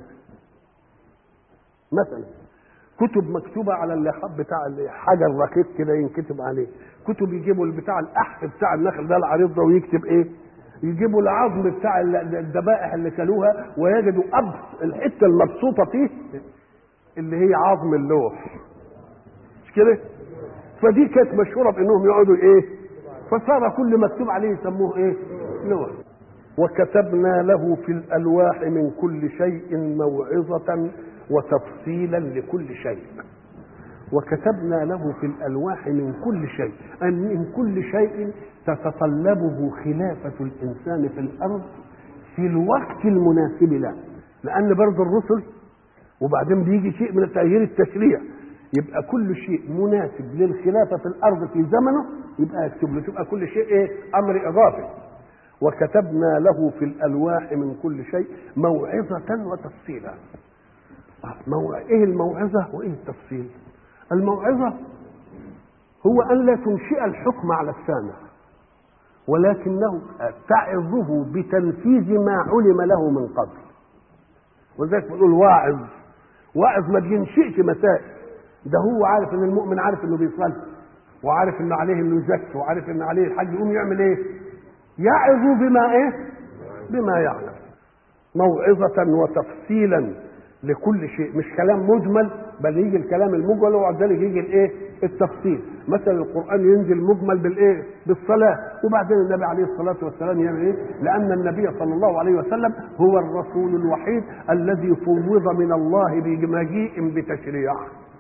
مثلا، كتب مكتوبه على اللحاف بتاع حجر رقيق كده ينكتب عليه، كتب يجيبوا بتاع الاحف بتاع النخل ده العريض ده ويكتب ايه، يجيبوا العظم بتاع الذبائح اللي كلوها ويجدوا ابس الحته المبسوطه فيه اللي هي عظم اللوح، مش كده؟ فدي كانت مشهوره بانهم يقعدوا ايه، فصار كل مكتوب عليه يسموه ايه؟ لوح. وكتبنا له في الالواح من كل شيء موعظه وتفصيلا لكل شيء. وكتبنا له في الالواح من كل شيء، ان من كل شيء تتطلبه خلافه الانسان في الارض في الوقت المناسب له، لان برضه الرسل وبعدين بيجي شيء من تغيير التشريع، يبقى كل شيء مناسب للخلافه في الارض في زمنه يبقى يكتب له، تبقى كل شيء ايه؟ امر اضافي. وكتبنا له في الالواح من كل شيء موعظه وتفصيلا. مو... ايه الموعظه وايه التفصيل؟ الموعظه هو ان لا تنشئ الحكم على السامع، ولكنه تعظه بتنفيذ ما علم له من قبل. ولذلك بنقول واعظ. واعظ ما بينشئش مسائل، ده هو عارف ان المؤمن عارف انه بيصلي وعارف انه عليه انه يزكي وعارف انه عليه الحج، يقوم يعمل ايه؟ يعظ بما ايه؟ بما يعلم. موعظة وتفصيلا لكل شيء، مش كلام مجمل، بل يجي الكلام المجمل وبعد ذلك يجي الايه؟ التفصيل. مثلا القرآن ينزل مجمل بالايه؟ بالصلاة، وبعدين النبي عليه الصلاة والسلام يعمل ايه؟ لأن النبي صلى الله عليه وسلم هو الرسول الوحيد الذي فوض من الله بمجيء بتشريع.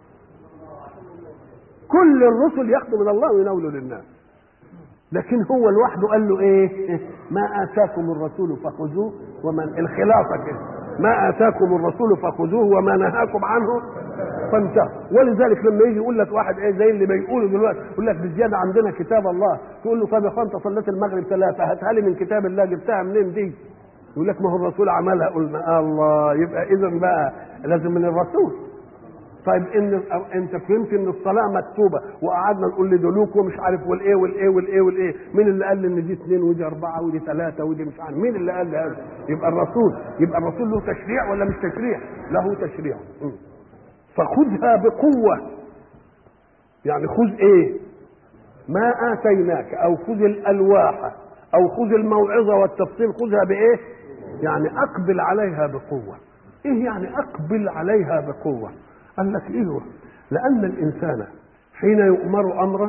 كل الرسل ياخذوا من الله ويناولوا للناس، لكن هو لوحده قال له ايه؟ ما اتاكم الرسول فخذوه ومن الخلافه كده، ما اتاكم الرسول فخذوه وما نهاكم عنه فانتهوا. ولذلك لما يجي يقول لك واحد ايه زي اللي بيقولوا دلوقتي، يقول لك بالزياده عندنا كتاب الله، تقول له طب يا اخوان انت صليت المغرب ثلاثه، هاتها لي من كتاب الله، جبتها منين دي؟ يقول لك ما هو الرسول عملها. قلنا الله، يبقى اذا بقى لازم من الرسول. طيب ان انت فهمت ان الصلاه مكتوبه وقعدنا نقول لدلوك ومش عارف والايه والايه والايه والايه، مين اللي قال ان دي اثنين ودي اربعه ودي ثلاثه ودي مش عارف مين اللي قال هذا؟ يبقى الرسول، يبقى الرسول له تشريع ولا مش تشريع؟ له تشريع. فخذها بقوه، يعني خذ ايه؟ ما اتيناك، او خذ الالواح، او خذ الموعظه والتفصيل، خذها بايه؟ يعني اقبل عليها بقوه. ايه يعني اقبل عليها بقوه؟ قال لك ايه؟ لان الانسان حين يؤمر امرا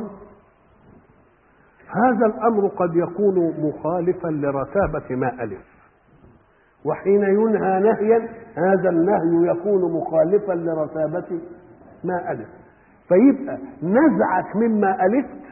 هذا الامر قد يكون مخالفا لرتابه ما الف، وحين ينهى نهيا هذا النهي يكون مخالفا لرتابه ما الف. فيبقى نزعك مما الفت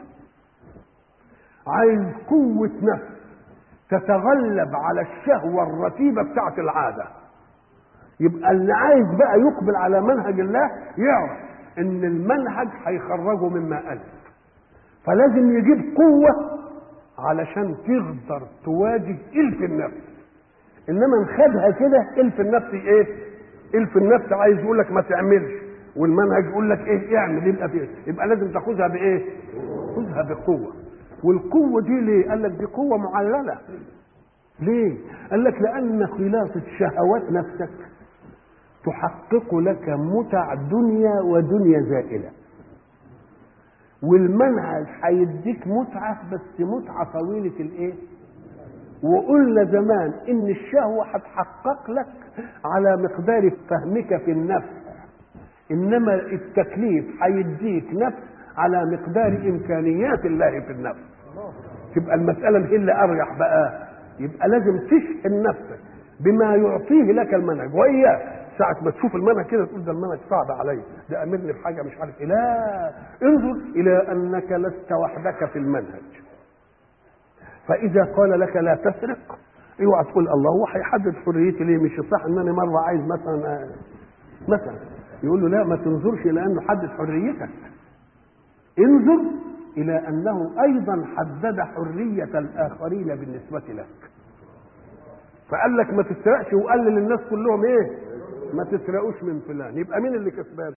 عايز قوه نفس تتغلب على الشهوه الرتيبه بتاعت العاده. يبقى اللي عايز بقى يقبل على منهج الله يعرف ان المنهج هيخرجه مما ألف، فلازم يجيب قوة علشان تقدر تواجه ألف النفس. انما نخدها كده ألف النفس ايه؟ ألف النفس عايز يقول لك ما تعملش، والمنهج يقول لك ايه؟ اعمل. يبقى فيه يبقى لازم تاخذها بايه؟ خذها بقوة. والقوة دي ليه؟ قال لك دي قوة معللة. ليه؟ قال لك لأن خلاصة شهوات نفسك تحقق لك متع دنيا ودنيا زائلة، والمنهج هيديك متعة بس متعة طويلة الايه؟ وقلنا زمان ان الشهوة هتحقق لك على مقدار فهمك في النفس، انما التكليف هيديك نفس على مقدار امكانيات الله في النفس. تبقى المسألة هي اللي ارجح بقى. يبقى لازم تشحن نفسك بما يعطيه لك المنهج، واياه ساعة ما تشوف المنهج كده تقول ده المنهج صعب علي، ده امرني بحاجة مش عارف ايه. لا، انظر الى انك لست وحدك في المنهج. فاذا قال لك لا تسرق اوعى تقول الله هو هيحدد حريتي ليه؟ مش صح ان انا مرة عايز مثلا مثلا يقول له لا، ما تنظرش الى انه حدد حريتك، انظر الى انه ايضا حدد حرية الاخرين بالنسبة لك. فقال لك ما تسرقش وقال للناس كلهم ايه؟ ما تسرقوش من فلان. يبقى مين اللي كسبان؟